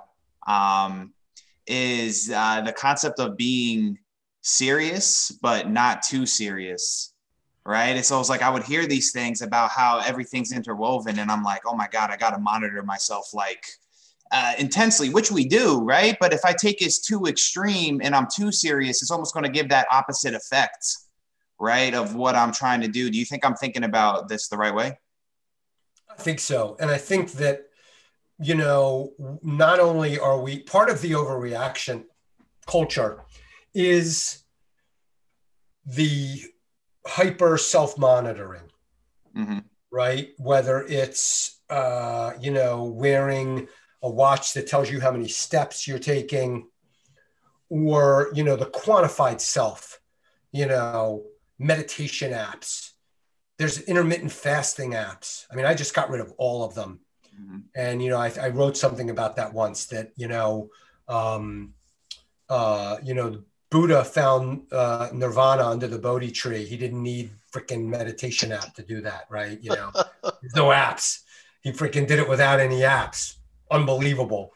is the concept of being serious, but not too serious, right? And so it's like I would hear these things about how everything's interwoven, and I'm like, oh my God, I got to monitor myself like intensely, which we do, right? But if I take it too extreme and I'm too serious, it's almost going to give that opposite effect, right, of what I'm trying to do. Do you think I'm thinking about this the right way? I think so. And I think that, not only are we part of the overreaction culture is the hyper self-monitoring, right? Whether it's, wearing a watch that tells you how many steps you're taking, or, you know, the quantified self, you know, meditation apps. There's intermittent fasting apps. I mean, I just got rid of all of them. Mm-hmm. And, you know, I wrote something about that once that, you know, Buddha found nirvana under the Bodhi tree. He didn't need freaking meditation app to do that, right? You know, there's no apps. He freaking did it without any apps. Unbelievable.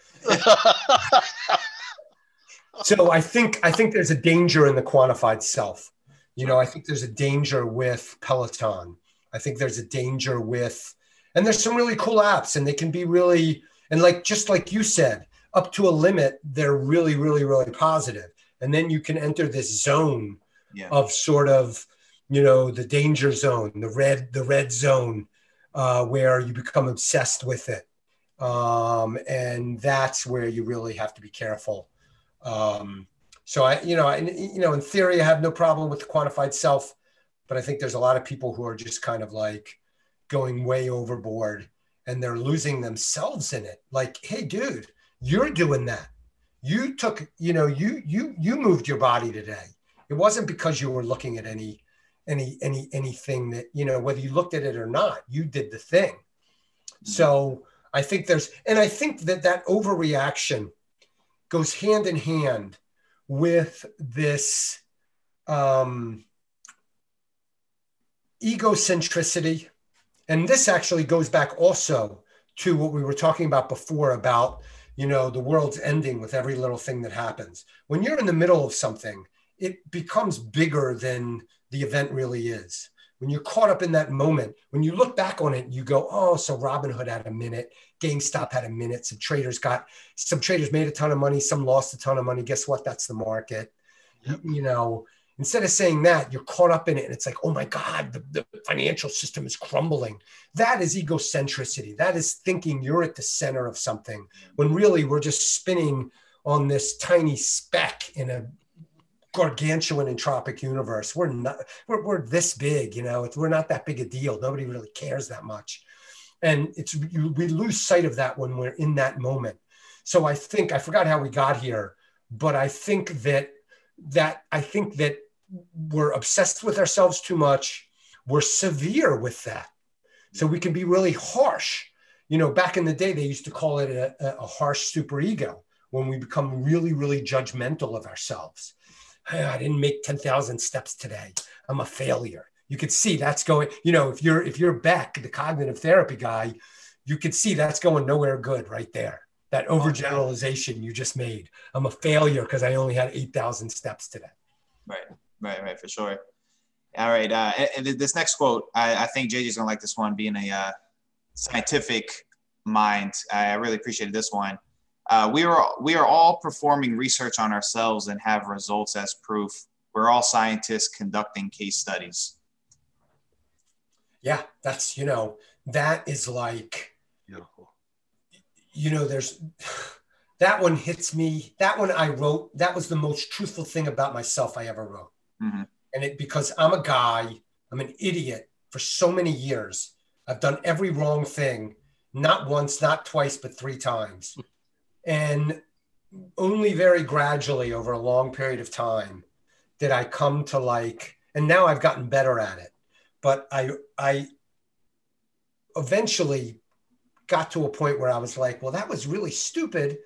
So I think there's a danger in the quantified self. You know, I think there's a danger with Peloton. I think there's a danger with, and there's some really cool apps, and they can be really, and like, just like you said, up to a limit, they're really, really, really positive. And then you can enter this zone of sort of, you know, the danger zone, the red zone, where you become obsessed with it. And that's where you really have to be careful. So in theory, I have no problem with the quantified self, but I think there's a lot of people who are just kind of like going way overboard, and they're losing themselves in it. Like, hey, dude, you're doing that. You took, you know, you moved your body today. It wasn't because you were looking at anything that, you know, whether you looked at it or not, you did the thing. Mm-hmm. So I think I think that overreaction goes hand in hand with this egocentricity. And this actually goes back also to what we were talking about before about, you know, the world's ending with every little thing that happens. When you're in the middle of something, it becomes bigger than the event really is. When you're caught up in that moment, when you look back on it, you go, oh, so Robinhood had a minute, GameStop had a minute, some traders made a ton of money, some lost a ton of money. Guess what? That's the market. Yep. You know, instead of saying that, you're caught up in it. And it's like, oh my God, the financial system is crumbling. That is egocentricity. That is thinking you're at the center of something, when really we're just spinning on this tiny speck in a gargantuan entropic universe. We're this big, you know, we're not that big a deal. Nobody really cares that much. And we lose sight of that when we're in that moment. So I forgot how we got here, but I think that we're obsessed with ourselves too much. We're severe with that. So we can be really harsh. You know, back in the day, they used to call it a harsh superego, when we become really, really judgmental of ourselves. I didn't make 10,000 steps today. I'm a failure. You could see that's going, you know, if you're Beck, the cognitive therapy guy, you could see that's going nowhere good right there. That overgeneralization you just made. I'm a failure because I only had 8,000 steps today. Right, for sure. All right. And this next quote, I think JJ's gonna like this one, being a scientific mind. I really appreciated this one. We are all performing research on ourselves and have results as proof. We're all scientists conducting case studies. Yeah, that's, you know, that is like, beautiful. You know, there's, that one hits me. That one I wrote, that was the most truthful thing about myself I ever wrote. Mm-hmm. And because I'm a guy, I'm an idiot for so many years. I've done every wrong thing, not once, not twice, but 3 times. And only very gradually over a long period of time did I come to like, and now I've gotten better at it, but I eventually got to a point where I was like, well, that was really stupid.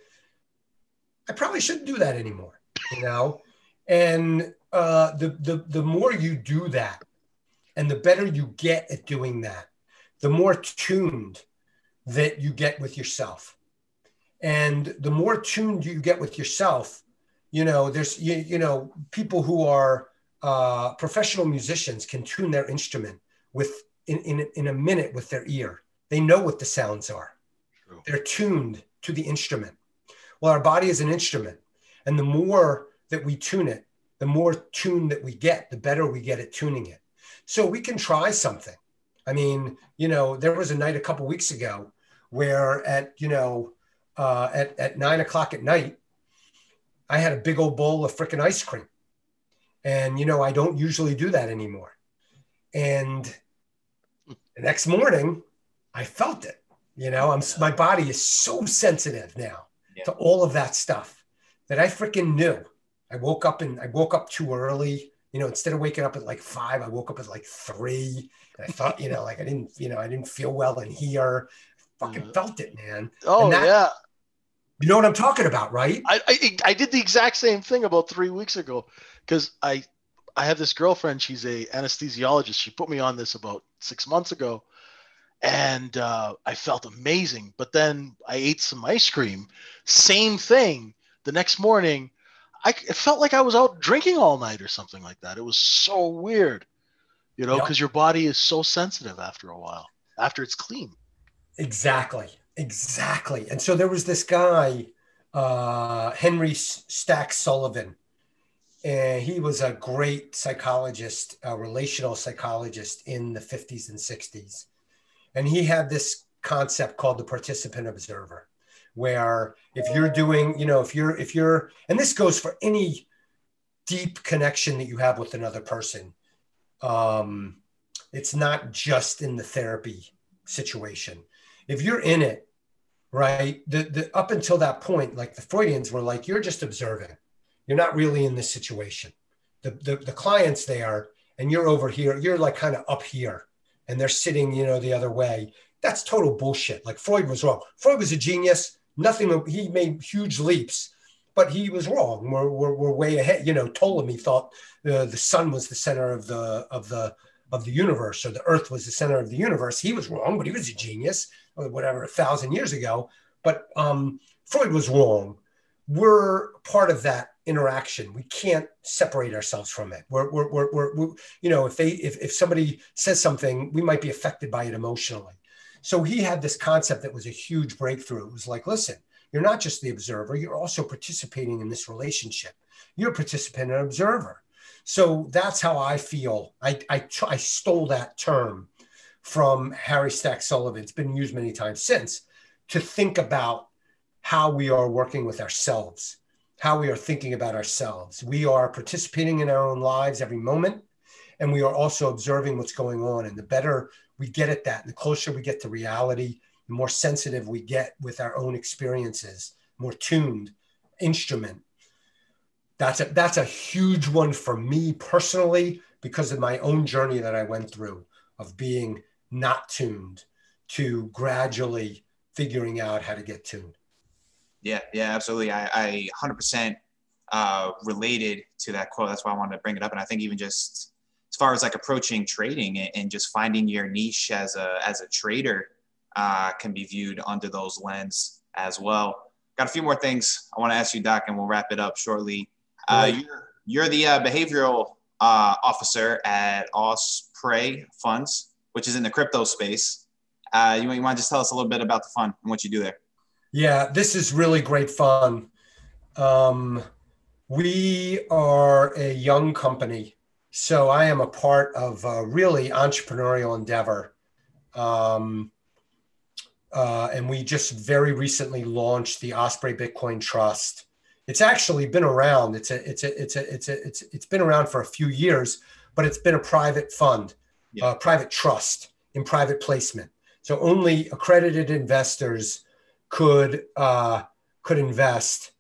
I probably shouldn't do that anymore, you know? And the more you do that, and the better you get at doing that, the more tuned that you get with yourself. And the more tuned you get with yourself, you know, there's, you know, people who are professional musicians can tune their instrument in a minute with their ear. They know what the sounds are. True. They're tuned to the instrument. Well, our body is an instrument. And the more that we tune it, the more tuned that we get, the better we get at tuning it. So we can try something. I mean, you know, there was a night a couple weeks ago where at 9 o'clock at night, I had a big old bowl of freaking ice cream. And, you know, I don't usually do that anymore. And the next morning I felt it, you know, my body is so sensitive now to all of that stuff that I freaking knew I woke up too early. Instead of waking up at like 5, I woke up at like 3. And I thought, like I didn't feel well in here. Fucking felt it, man. And Oh that, yeah. you know what I'm talking about, right? I did the exact same thing about 3 weeks ago because I have this girlfriend. She's a anesthesiologist. She put me on this about 6 months ago, and I felt amazing. But then I ate some ice cream. Same thing. The next morning, it felt like I was out drinking all night or something like that. It was so weird, Yep. because your body is so sensitive after a while, after it's clean. Exactly. And so there was this guy, Henry Stack Sullivan, and he was a great psychologist, a relational psychologist in the 50s and 60s. And he had this concept called the participant observer, where if you're doing, if you're, and this goes for any deep connection that you have with another person. It's not just in the therapy situation. If you're in it, right, the up until that point, like the Freudians were like, you're just observing. You're not really in this situation. The client's there and you're over here. You're like kind of up here and they're sitting, the other way. That's total bullshit. Like Freud was wrong. Freud was a genius. He made huge leaps, but he was wrong. We're way ahead. Ptolemy thought the sun was the center of the universe, or the earth was the center of the universe. He was wrong, but he was a genius, or whatever, 1,000 years ago. But Freud was wrong. We're part of that interaction. We can't separate ourselves from it. We're if somebody says something, we might be affected by it emotionally. So he had this concept that was a huge breakthrough. It was like, listen, you're not just the observer, you're also participating in this relationship. You're a participant and observer. So that's how I feel. I stole that term from Harry Stack Sullivan. It's been used many times since, to think about how we are working with ourselves, how we are thinking about ourselves. We are participating in our own lives every moment, and we are also observing what's going on. And the better we get at that, and the closer we get to reality, the more sensitive we get with our own experiences, more tuned instrument. That's a huge one for me personally, because of my own journey that I went through of being not tuned to gradually figuring out how to get tuned. Yeah, absolutely. I 100% related to that quote. That's why I wanted to bring it up. And I think even just as far as like approaching trading and just finding your niche as a trader can be viewed under those lens as well. Got a few more things I want to ask you, Doc, and we'll wrap it up shortly. You're the behavioral officer at Osprey Funds, which is in the crypto space. You want to just tell us a little bit about the fund and what you do there? Yeah, this is really great fun. We are a young company, so I am a part of a really entrepreneurial endeavor. And we just very recently launched the Osprey Bitcoin Trust. It's actually been around. It's been around for a few years, but it's been a private fund, private trust in private placement. So only accredited investors could invest.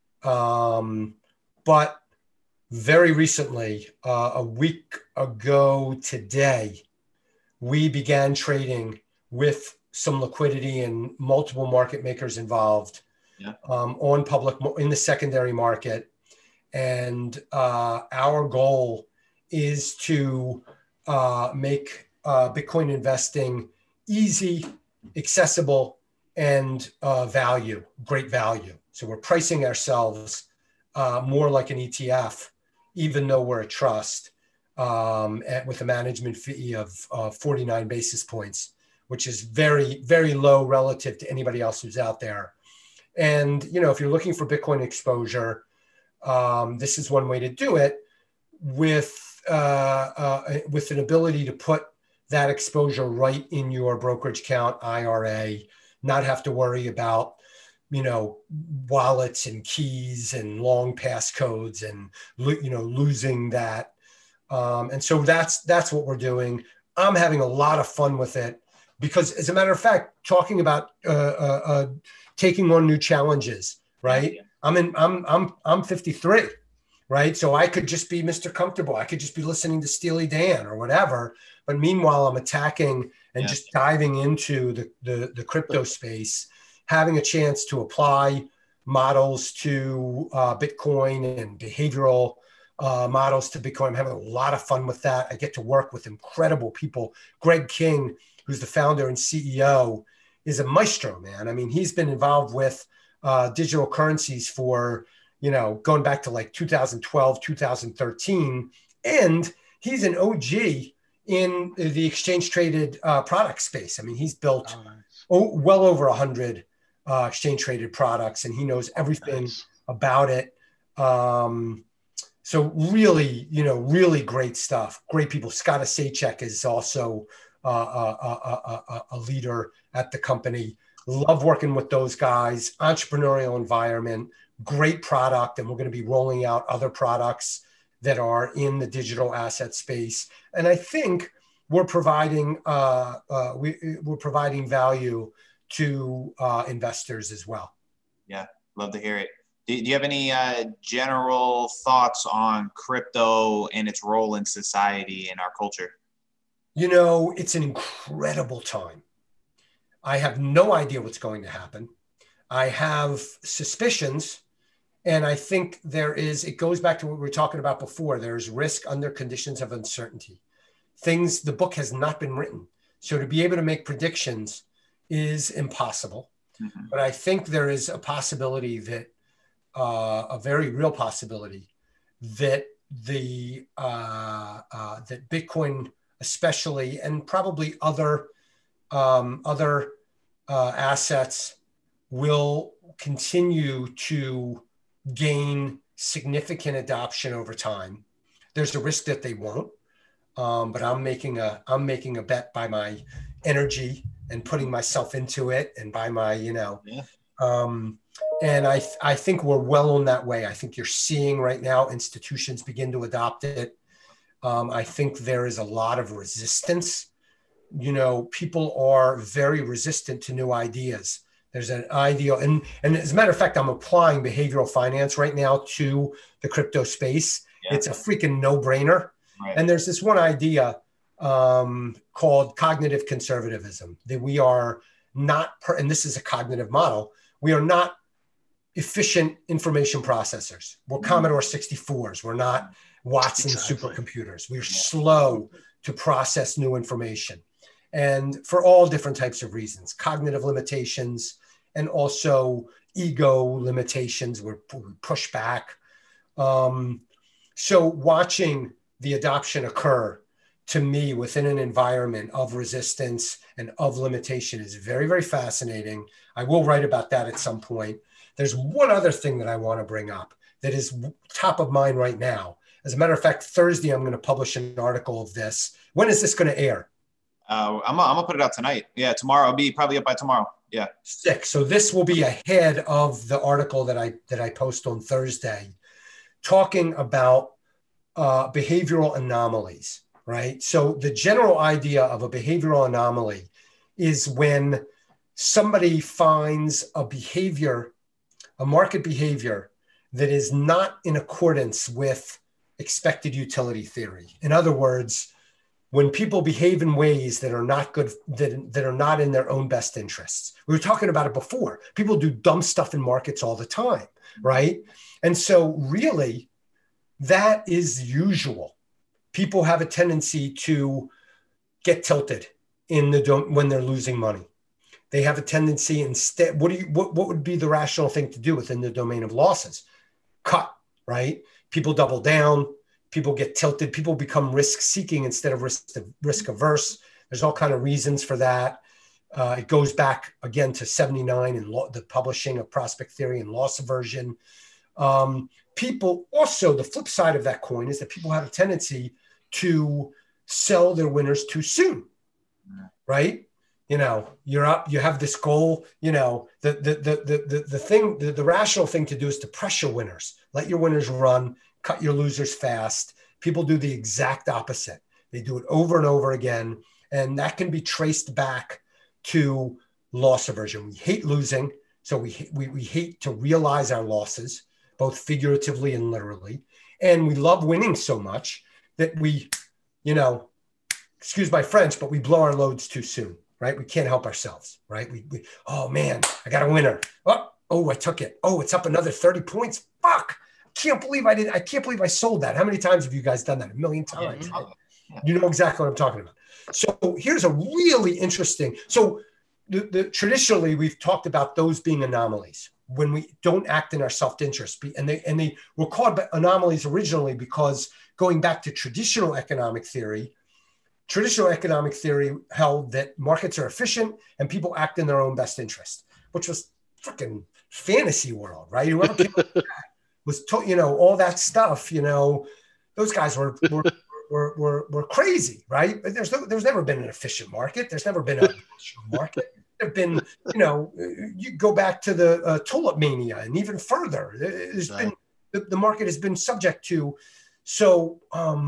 But very recently, a week ago today, we began trading with some liquidity and multiple market makers involved on public in the secondary market. And our goal is to make Bitcoin investing easy, accessible, and great value. So we're pricing ourselves more like an ETF, even though we're a trust, with a management fee of 49 basis points, which is very, very low relative to anybody else who's out there. And, if you're looking for Bitcoin exposure, this is one way to do it with an ability to put that exposure right in your brokerage account, IRA, not have to worry about, wallets and keys and long passcodes and, losing that. And so that's what we're doing. I'm having a lot of fun with it because, as a matter of fact, talking about taking on new challenges, right? I'm 53. right? So I could just be Mr. Comfortable. I could just be listening to Steely Dan or whatever. But meanwhile, I'm attacking and just diving into the crypto space, having a chance to apply models to Bitcoin and behavioral models to Bitcoin. I'm having a lot of fun with that. I get to work with incredible people. Greg King, who's the founder and CEO, is a maestro, man. I mean, he's been involved with digital currencies for, going back to like 2012, 2013. And he's an OG in the exchange traded product space. I mean, he's built well over 100 exchange traded products, and he knows everything about it. So really, really great stuff. Great people. Scott Asaychek is also a leader at the company. Love working with those guys. Entrepreneurial environment, great product, and we're going to be rolling out other products that are in the digital asset space. And I think we're providing we're providing value to investors as well. Yeah, love to hear it. Do you have any general thoughts on crypto and its role in society and our culture? It's an incredible time. I have no idea what's going to happen. I have suspicions, and I think it goes back to what we were talking about before. There's risk under conditions of uncertainty. The book has not been written. So to be able to make predictions is impossible. Mm-hmm. But I think there is a possibility that, a very real possibility that that Bitcoin especially, and probably other assets will continue to gain significant adoption over time. There's a risk that they won't, but I'm making a bet by my energy and putting myself into it, and by my and I think we're well on that way. I think you're seeing right now institutions begin to adopt it. I think there is a lot of resistance. People are very resistant to new ideas. There's an idea, and as a matter of fact, I'm applying behavioral finance right now to the crypto space. Yeah. It's a freaking no-brainer. Right. And there's this one idea called cognitive conservatism, that we are not, and this is a cognitive model, we are not efficient information processors. We're Commodore 64s. We're not Watson supercomputers. We're slow to process new information. And for all different types of reasons, cognitive limitations, and also ego limitations, we push back. So watching the adoption occur, to me, within an environment of resistance and of limitation is very, very fascinating. I will write about that at some point. There's one other thing that I want to bring up that is top of mind right now. As a matter of fact, Thursday, I'm going to publish an article of this. When is this going to air? I'm gonna put it out tonight. Yeah, tomorrow. I'll be probably up by tomorrow. Yeah. 6. So this will be ahead of the article that I post on Thursday, talking about behavioral anomalies, right? So the general idea of a behavioral anomaly is when somebody finds a behavior, a market behavior, that is not in accordance with expected utility theory. In other words, when people behave in ways that are not good, that are not in their own best interests. We were talking about it before. People do dumb stuff in markets all the time, right? And so really, that is usual. People have a tendency to get tilted when they're losing money. They have a tendency instead, what would be the rational thing to do within the domain of losses? Cut, right? People double down. People get tilted. People become risk-seeking instead of risk-averse. There's all kind of reasons for that. It goes back, again, to 79 and the publishing of prospect theory and loss aversion. People also, the flip side of that coin is that people have a tendency to sell their winners too soon, right? You're up, you have this goal, the rational thing to do is to press your winners, let your winners run, cut your losers fast. People do the exact opposite. They do it over and over again. And that can be traced back to loss aversion. We hate losing. So we hate to realize our losses. both figuratively and literally. And we love winning so much that we, excuse my French, but we blow our loads too soon, right? We can't help ourselves, right? We oh man, I got a winner. Oh, I took it. Oh, it's up another 30 points. Fuck. I can't believe I sold that. How many times have you guys done that? A million times. Right? You know exactly what I'm talking about. So here's a really interesting. So traditionally we've talked about those being anomalies when we don't act in our self-interest, and they were called anomalies originally because going back to traditional economic theory held that markets are efficient and people act in their own best interest, which was fucking fantasy world, right? Whoever came up with that was, all that stuff. Those guys were crazy, right? But there's never been an efficient market. There's never been a rational market. There've been, you go back to the tulip mania and even further. There's been the market has been subject to. So,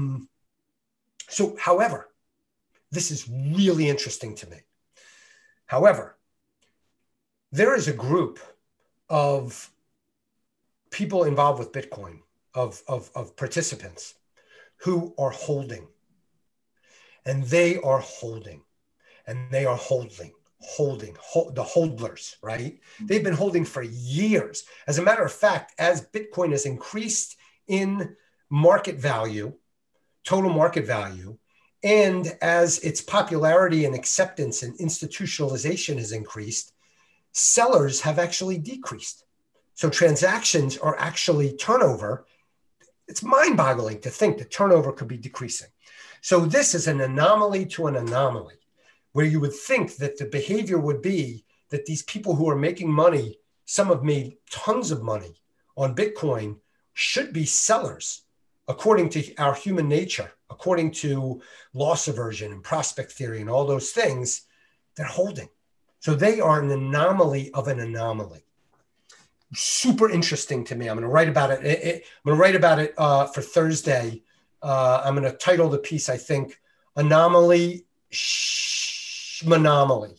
however, this is really interesting to me. However, there is a group of people involved with Bitcoin, of participants who are holding, and they are holding, and they are holding, the holders, right? They've been holding for years. As a matter of fact, as Bitcoin has increased in market value, total market value, and as its popularity and acceptance and institutionalization has increased, sellers have actually decreased. So transactions are actually turnover. It's mind-boggling to think that turnover could be decreasing. So this is an anomaly to an anomaly, where you would think that the behavior would be that these people who are making money, some have made tons of money on Bitcoin, should be sellers, according to our human nature, according to loss aversion and prospect theory and all those things. They're holding. So they are an anomaly of an anomaly. Super interesting to me. I'm going to write about it. I'm going to write about it for Thursday. I'm going to title the piece, I think, Anomaly Shmonomaly.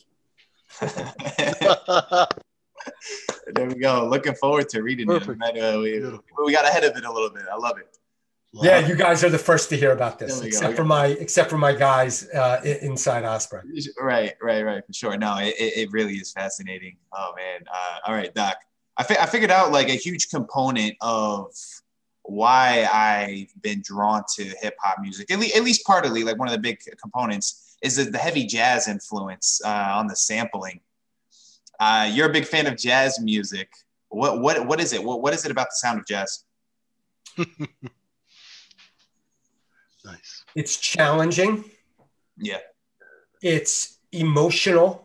There we go. Looking forward to reading it. We got ahead of it a little bit. I love it. Yeah, you guys are the first to hear about this, except for my guys inside Osprey. Right, for sure. No, it really is fascinating. Oh man. All right, Doc. I figured out like a huge component of why I've been drawn to hip hop music, at least partly, like one of the big components is the heavy jazz influence on the sampling. You're a big fan of jazz music. What is it? What is it about the sound of jazz? Nice. It's challenging. Yeah. It's emotional.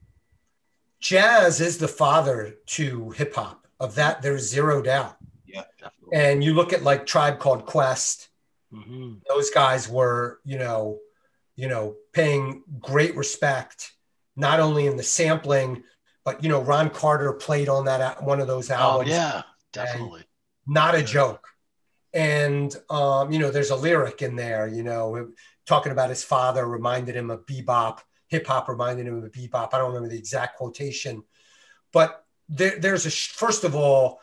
Jazz is the father to hip hop. Of that, there's zero doubt. Yeah, definitely. And you look at like Tribe Called Quest. Mm-hmm. Those guys were, paying great respect, not only in the sampling, but Ron Carter played on that one of those albums. Oh yeah, definitely. Not a joke. And there's a lyric in there, talking about his father reminded him of bebop. Hip hop reminded him of bebop. I don't remember the exact quotation, but there's a strong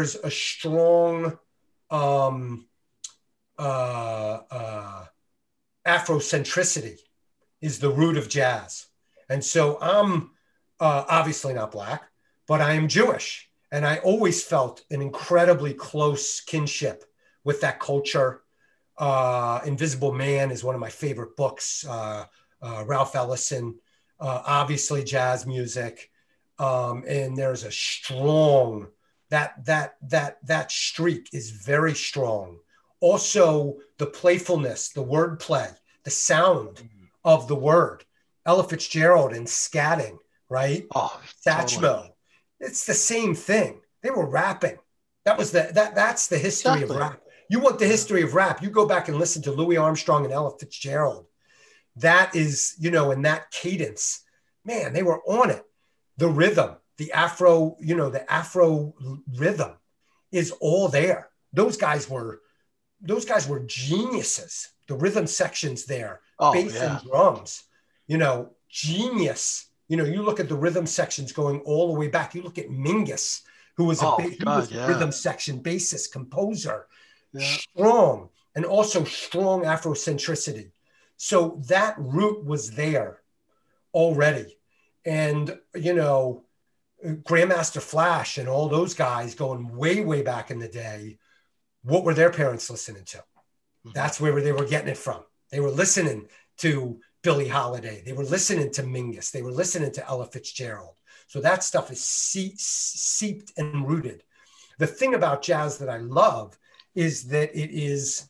Afrocentricity is the root of jazz. And so I'm obviously not Black, but I am Jewish. And I always felt an incredibly close kinship with that culture. Invisible Man is one of my favorite books. Ralph Ellison, obviously jazz music. And there's a strong, that streak is very strong. Also the playfulness, the wordplay, the sound of the word. Ella Fitzgerald and scatting, right? Oh, Satchmo. Totally. It's the same thing. They were rapping. That's the history of rap. You want the history of rap, you go back and listen to Louis Armstrong and Ella Fitzgerald. That is, in that cadence, man, they were on it. The rhythm, the Afro rhythm is all there. Those guys were geniuses. The rhythm sections there, bass and drums, genius. You look at the rhythm sections going all the way back. You look at Mingus who was Oh he God, was a yeah. rhythm section bassist, composer, Yeah. strong, and also strong Afrocentricity. So that root was there already. And, you know, Grandmaster Flash and all those guys going way, way back in the day, what were their parents listening to? That's where they were getting it from. They were listening to Billie Holiday. They were listening to Mingus. They were listening to Ella Fitzgerald. So that stuff is seeped and rooted. The thing about jazz that I love is that it is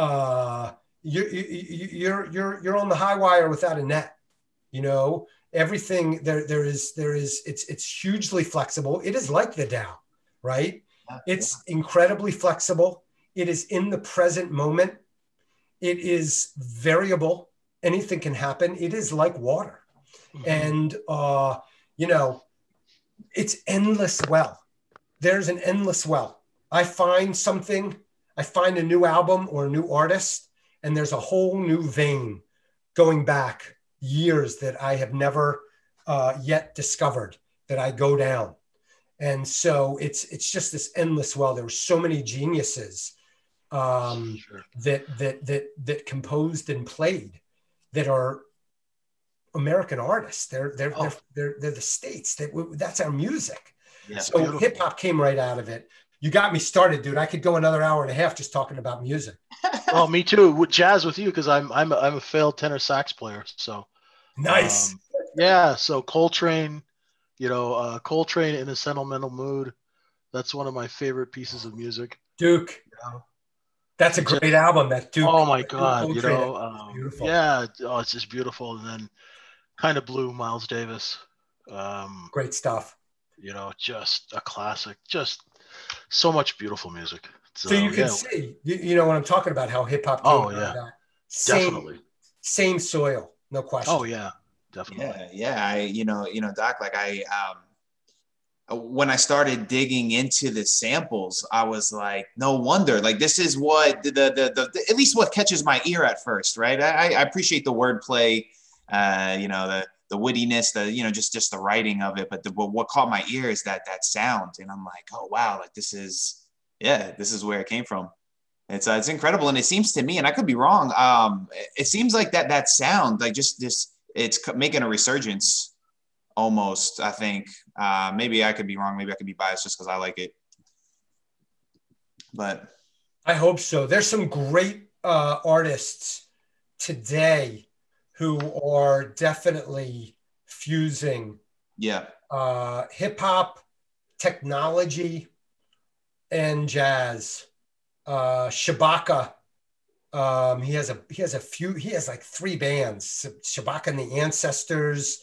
you're on the high wire without a net. You know, everything there is it's hugely flexible. It is like the Tao, right? It's incredibly flexible. It is in the present moment. It is variable. Anything can happen. It is like water. And, you know, it's endless well. There's an endless well. I find a new album or a new artist, and there's a whole new vein going back years that I have never yet discovered that I go down. And so it's just this endless well. There were so many geniuses that composed and played that are American artists. They're the States. That's our music. Yeah, so hip hop came right out of it. You got me started, dude. I could go another hour and a half just talking about music. Oh, me too. With jazz with you because I'm a failed tenor sax player. So nice. Yeah. So Coltrane, Coltrane in a Sentimental Mood. That's one of my favorite pieces of music. Duke. That's a great album. That Duke. Oh my God. Beautiful. Yeah. Oh, it's just beautiful. And then Kind of Blue, Miles Davis. Great stuff. Just a classic. Just so much beautiful music. So you can see, you know what I'm talking about, how hip hop came out of that. Definitely. Same soil, no question. Oh yeah, definitely. Yeah. Doc, like when I started digging into the samples, I was like, no wonder. Like this is what the at least what catches my ear at first, right? I appreciate the wordplay, the wittiness, just the writing of it. But what caught my ear is that sound, and I'm like, oh wow, like this is where it came from. It's incredible, and it seems to me, and I could be wrong. It seems like that sound, like just this, it's making a resurgence. Almost, I think. Maybe I could be wrong. Maybe I could be biased just because I like it. But I hope so. There's some great artists today who are definitely fusing hip hop, technology, and jazz. Shabaka. He has like 3 bands. Shabaka and the Ancestors.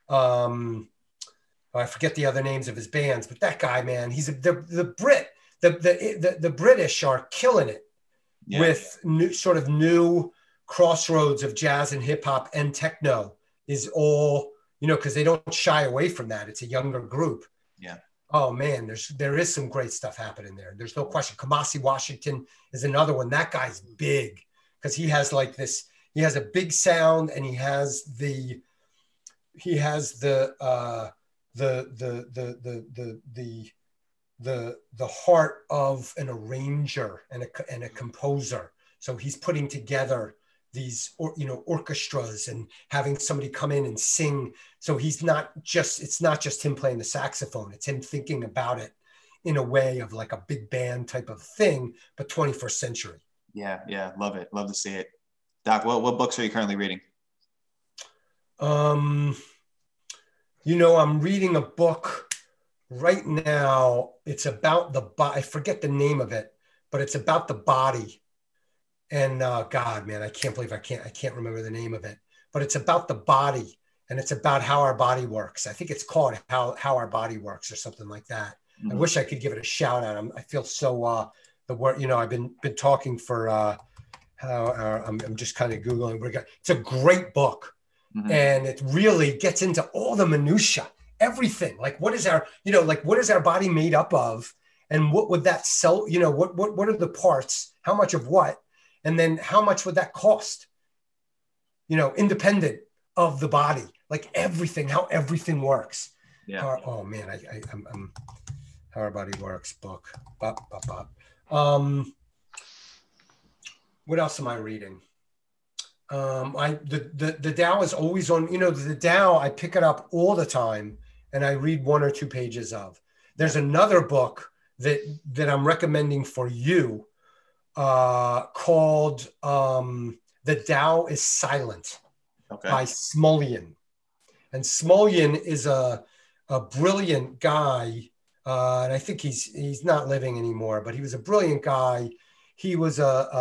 I forget the other names of his bands, but that guy, man, he's the British are killing it with new crossroads of jazz and hip hop, and techno is all, because they don't shy away from that. It's a younger group. Yeah. Oh man, there is some great stuff happening there. There's no question. Kamasi Washington is another one. That guy's big because he has a big sound, and he has the heart of an arranger and a composer. So he's putting together these orchestras and having somebody come in and sing. So it's not just him playing the saxophone. It's him thinking about it in a way of like a big band type of thing, but 21st century. Yeah. Love it. Love to see it. Doc, what books are you currently reading? I'm reading a book right now. It's about I forget the name of it, but it's about the body. And God, man, I can't believe I can't remember the name of it, but it's about the body, and it's about how our body works. I think it's called how our body works or something like that. Mm-hmm. I wish I could give it a shout out. I feel so the word, I've been talking for I'm just kind of Googling. It's a great book. Mm-hmm. And it really gets into all the minutia, everything. Like what is our body made up of, and what would that sell? What are the parts? How much of what? And then how much would that cost? Independent of the body, like everything, how everything works. Yeah. Oh man, How Our Body Works book. What else am I reading? The Tao is always on. The Tao, I pick it up all the time, and I read 1 or 2 pages of. There's another book that I'm recommending for you, called "The Tao is Silent" by Smulyan. And Smulyan is a brilliant guy, and I think he's not living anymore, but he was a brilliant guy. He was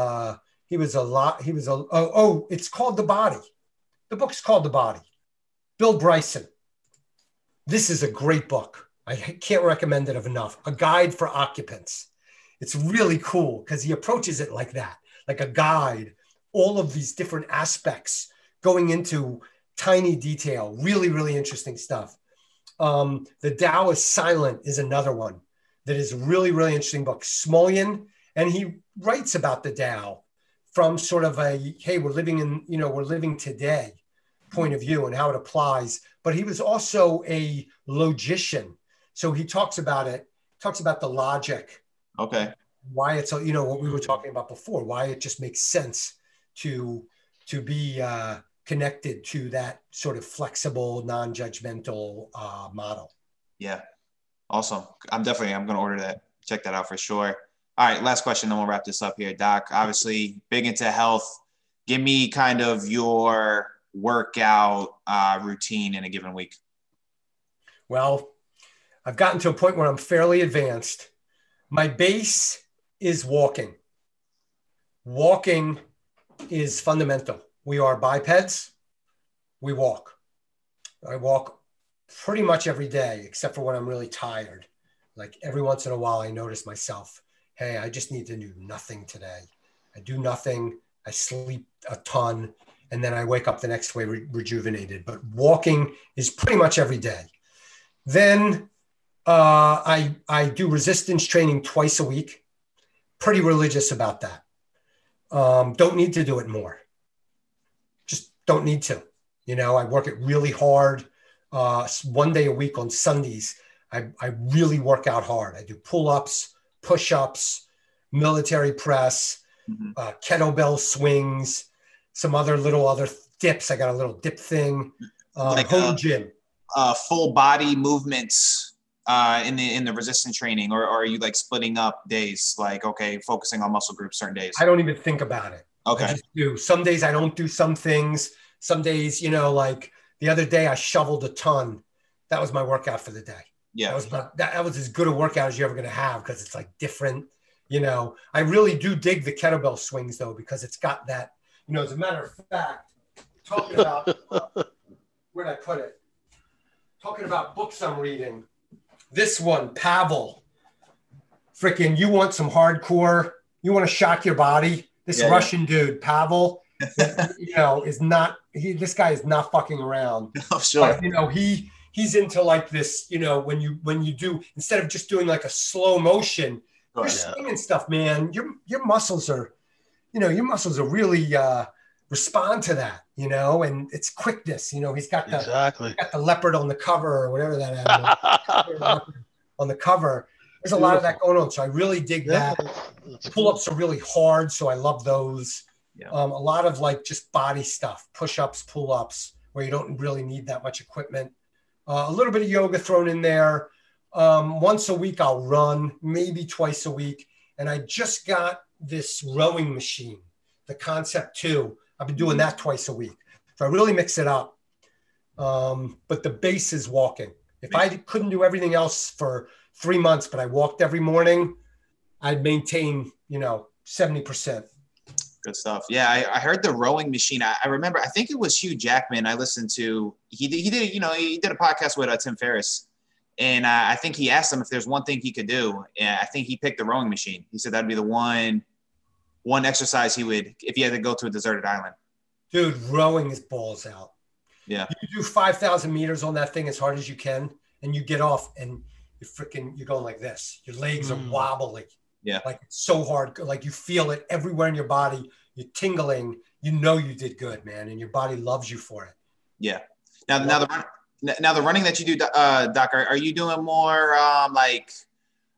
it's called The Body. The book's called The Body. Bill Bryson. This is a great book. I can't recommend it enough. A Guide for Occupants. It's really cool because he approaches it like that, like a guide, all of these different aspects going into tiny detail. Really, really interesting stuff. The Tao is Silent is another one that is a really, really interesting book. Smulyan, and he writes about the Tao from sort of a, hey, we're living today point of view and how it applies. But he was also a logician. So he talks about the logic. Okay. Why it's, what we were talking about before, why it just makes sense to be connected to that sort of flexible, non-judgmental model. Yeah. Awesome. I'm going to order that. Check that out for sure. All right, last question, then we'll wrap this up here, Doc. Obviously, big into health. Give me kind of your workout routine in a given week. Well, I've gotten to a point where I'm fairly advanced. My base is walking. Walking is fundamental. We are bipeds. We walk. I walk pretty much every day, except for when I'm really tired. Like every once in a while, I notice myself, hey, I just need to do nothing today. I do nothing. I sleep a ton. And then I wake up the next day rejuvenated. But walking is pretty much every day. Then I do resistance training twice a week. Pretty religious about that. Don't need to do it more. Just don't need to. I work it really hard. 1 day a week on Sundays, I really work out hard. I do pull-ups, push-ups, military press, kettlebell swings, some other dips. I got a little dip thing. Home gym. Full body movements in the resistance training, or are you like splitting up days? Like, okay, focusing on muscle groups certain days. I don't even think about it. Okay. I just do. Some days I don't do some things. Some days, like the other day I shoveled a ton. That was my workout for the day. Yeah. That was as good a workout as you're ever going to have because it's like different. I really do dig the kettlebell swings though, because it's got that, as a matter of fact, talking about, where'd I put it? Talking about books I'm reading. This one, Pavel. Freaking, you want some hardcore, you want to shock your body. This Russian dude, Pavel, is not, this guy is not fucking around. Oh, sure. But, he's into like this, when you do, instead of just doing like a slow motion, you're swinging stuff, man. Your muscles are, really respond to that, and it's quickness. He's got the leopard on the cover or whatever that animal on the cover. There's a lot of that going on. So I really dig that. Pull-ups are really hard. So I love those. Yeah. A lot of like just body stuff, push-ups, pull-ups, where you don't really need that much equipment. A little bit of yoga thrown in there. Once a week, I'll run, maybe twice a week. And I just got this rowing machine, the Concept 2. I've been doing that twice a week. So I really mix it up. But the base is walking. If I couldn't do everything else for 3 months, but I walked every morning, I'd maintain, 70%. Good stuff. Yeah, I heard the rowing machine. I remember, I think it was Hugh Jackman I listened to. He did a podcast with Tim Ferriss. And I think he asked him if there's one thing he could do. And I think he picked the rowing machine. He said that'd be the one exercise he would, if he had to go to a deserted island. Dude, rowing is balls out. Yeah. You do 5,000 meters on that thing as hard as you can, and you get off and you're going like this. Your legs are wobbly. Yeah. Like it's so hard. Like you feel it everywhere in your body. You're tingling. You did good, man. And your body loves you for it. Yeah. Now the running that you do, Doc, are you doing more like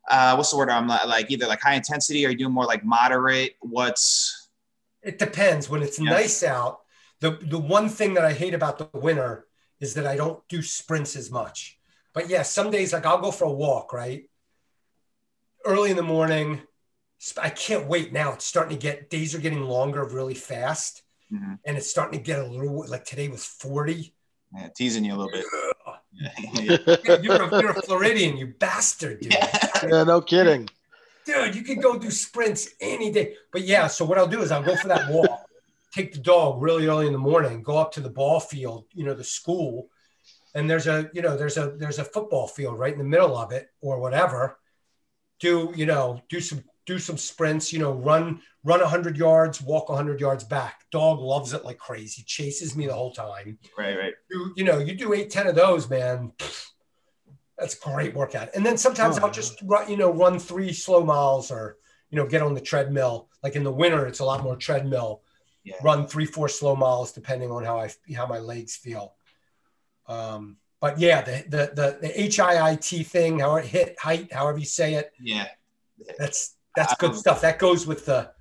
what's the word? I'm like either like high intensity, or you do more like moderate? It depends. When it's nice out, the one thing that I hate about the winter is that I don't do sprints as much. But yeah, some days like I'll go for a walk, right? Early in the morning. I can't wait now. It's starting to get, days are getting longer really fast. Mm-hmm. And it's starting to get a little, like today was 40. Yeah, teasing you a little bit. You're a Floridian, you bastard, dude. Yeah, no kidding. Dude, you can go do sprints any day. But yeah, so what I'll do is I'll go for that walk, take the dog really early in the morning, go up to the ball field, the school, and there's a football field right in the middle of it or whatever. Do some sprints, run 100 yards, walk 100 yards back. Dog loves it like crazy, chases me the whole time. Right. You do 8-10 of those, man. That's a great workout. And then sometimes I'll just run 3 slow miles or, get on the treadmill. Like in the winter, it's a lot more treadmill. Yeah. Run 3-4 slow miles, depending on how my legs feel. But yeah, the HIIT thing, height, however you say it. Yeah. That's good stuff. That goes with the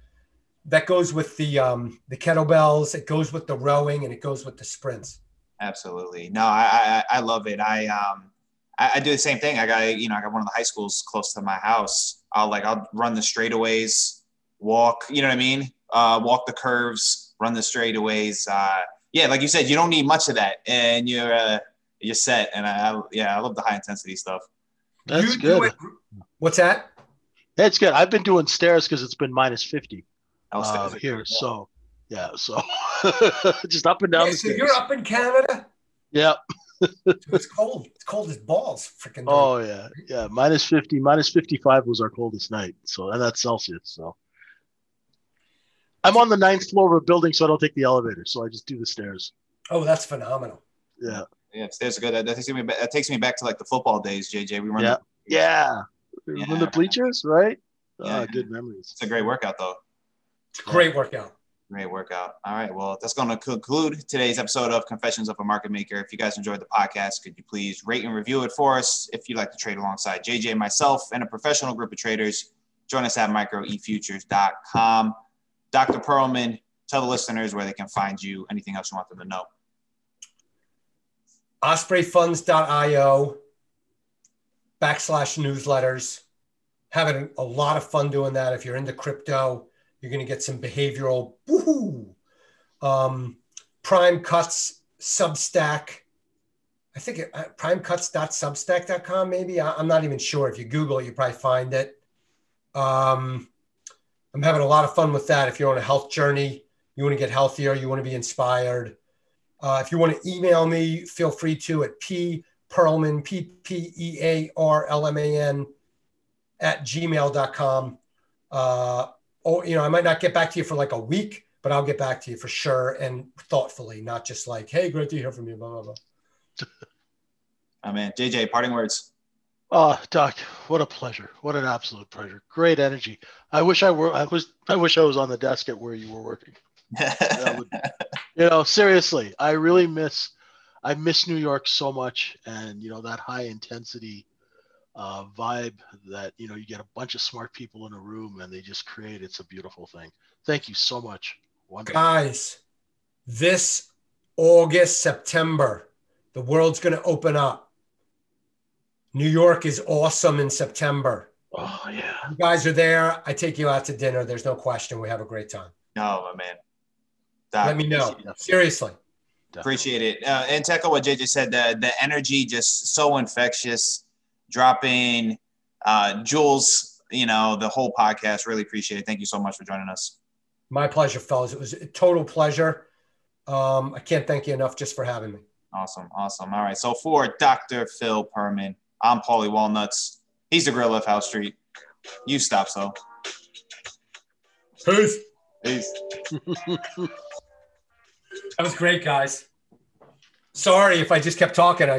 kettlebells. It goes with the rowing, and it goes with the sprints. Absolutely. No, I love it. I do the same thing. I got one of the high schools close to my house. I'll run the straightaways, walk, you know what I mean? Walk the curves, run the straightaways. Yeah, like you said, you don't need much of that, and you're set. And I love the high intensity stuff. That's good. What's that? That's good. I've been doing stairs because it's been minus 50 here. Yeah. So just up and down the stairs. So you're up in Canada? Yeah. It's cold. It's cold as balls. Freaking. Oh yeah. Minus 50, minus 55 was our coldest night. So, and that's Celsius. So I'm on the 9th floor of a building, so I don't take the elevator. So I just do the stairs. Oh, that's phenomenal. Yeah. Yeah, stairs are good. That takes me back to like the football days, JJ. We run. Remember the bleachers, right? Yeah. Good memories. It's a great workout, though. It's a great workout. Great workout. All right. Well, that's going to conclude today's episode of Confessions of a Market Maker. If you guys enjoyed the podcast, could you please rate and review it for us? If you'd like to trade alongside JJ, myself, and a professional group of traders, join us at microefutures.com. Dr. Perlman, tell the listeners where they can find you. Anything else you want them to know? OspreyFunds.io /newsletters. Having a lot of fun doing that. If you're into crypto, you're going to get some behavioral. Woohoo! Prime Cuts Substack. I think primecuts.substack.com maybe. I'm not even sure. If you Google it, you probably find it. I'm having a lot of fun with that. If you're on a health journey, you want to get healthier, you want to be inspired. If you want to email me, feel free to at pperlman, PPEARLMAN @gmail.com. I might not get back to you for like a week, but I'll get back to you for sure and thoughtfully, not just like, hey, great to hear from you, blah, blah, blah. Oh, man. JJ, parting words. Oh, Doc, what a pleasure. What an absolute pleasure. Great energy. I wish I was on the desk at where you were working. Seriously, I miss New York so much, and that high intensity vibe that you get a bunch of smart people in a room and they just create. It's a beautiful thing. Thank you so much. Wonderful. Guys, this August, September, the world's going to open up. New York is awesome in September. Oh yeah, you guys are there. I take you out to dinner. There's no question. We have a great time. Oh my man. Doc, let me know. Seriously. Definitely. Appreciate it. And to echo what JJ said, the energy just so infectious. Dropping Jules, the whole podcast. Really appreciate it. Thank you so much for joining us. My pleasure, fellas. It was a total pleasure. I can't thank you enough just for having me. Awesome. All right. So for Dr. Phil Perlman, I'm Paulie Walnuts. He's the Grill of House Street. You stop, so. Peace. That was great, guys. Sorry if I just kept talking.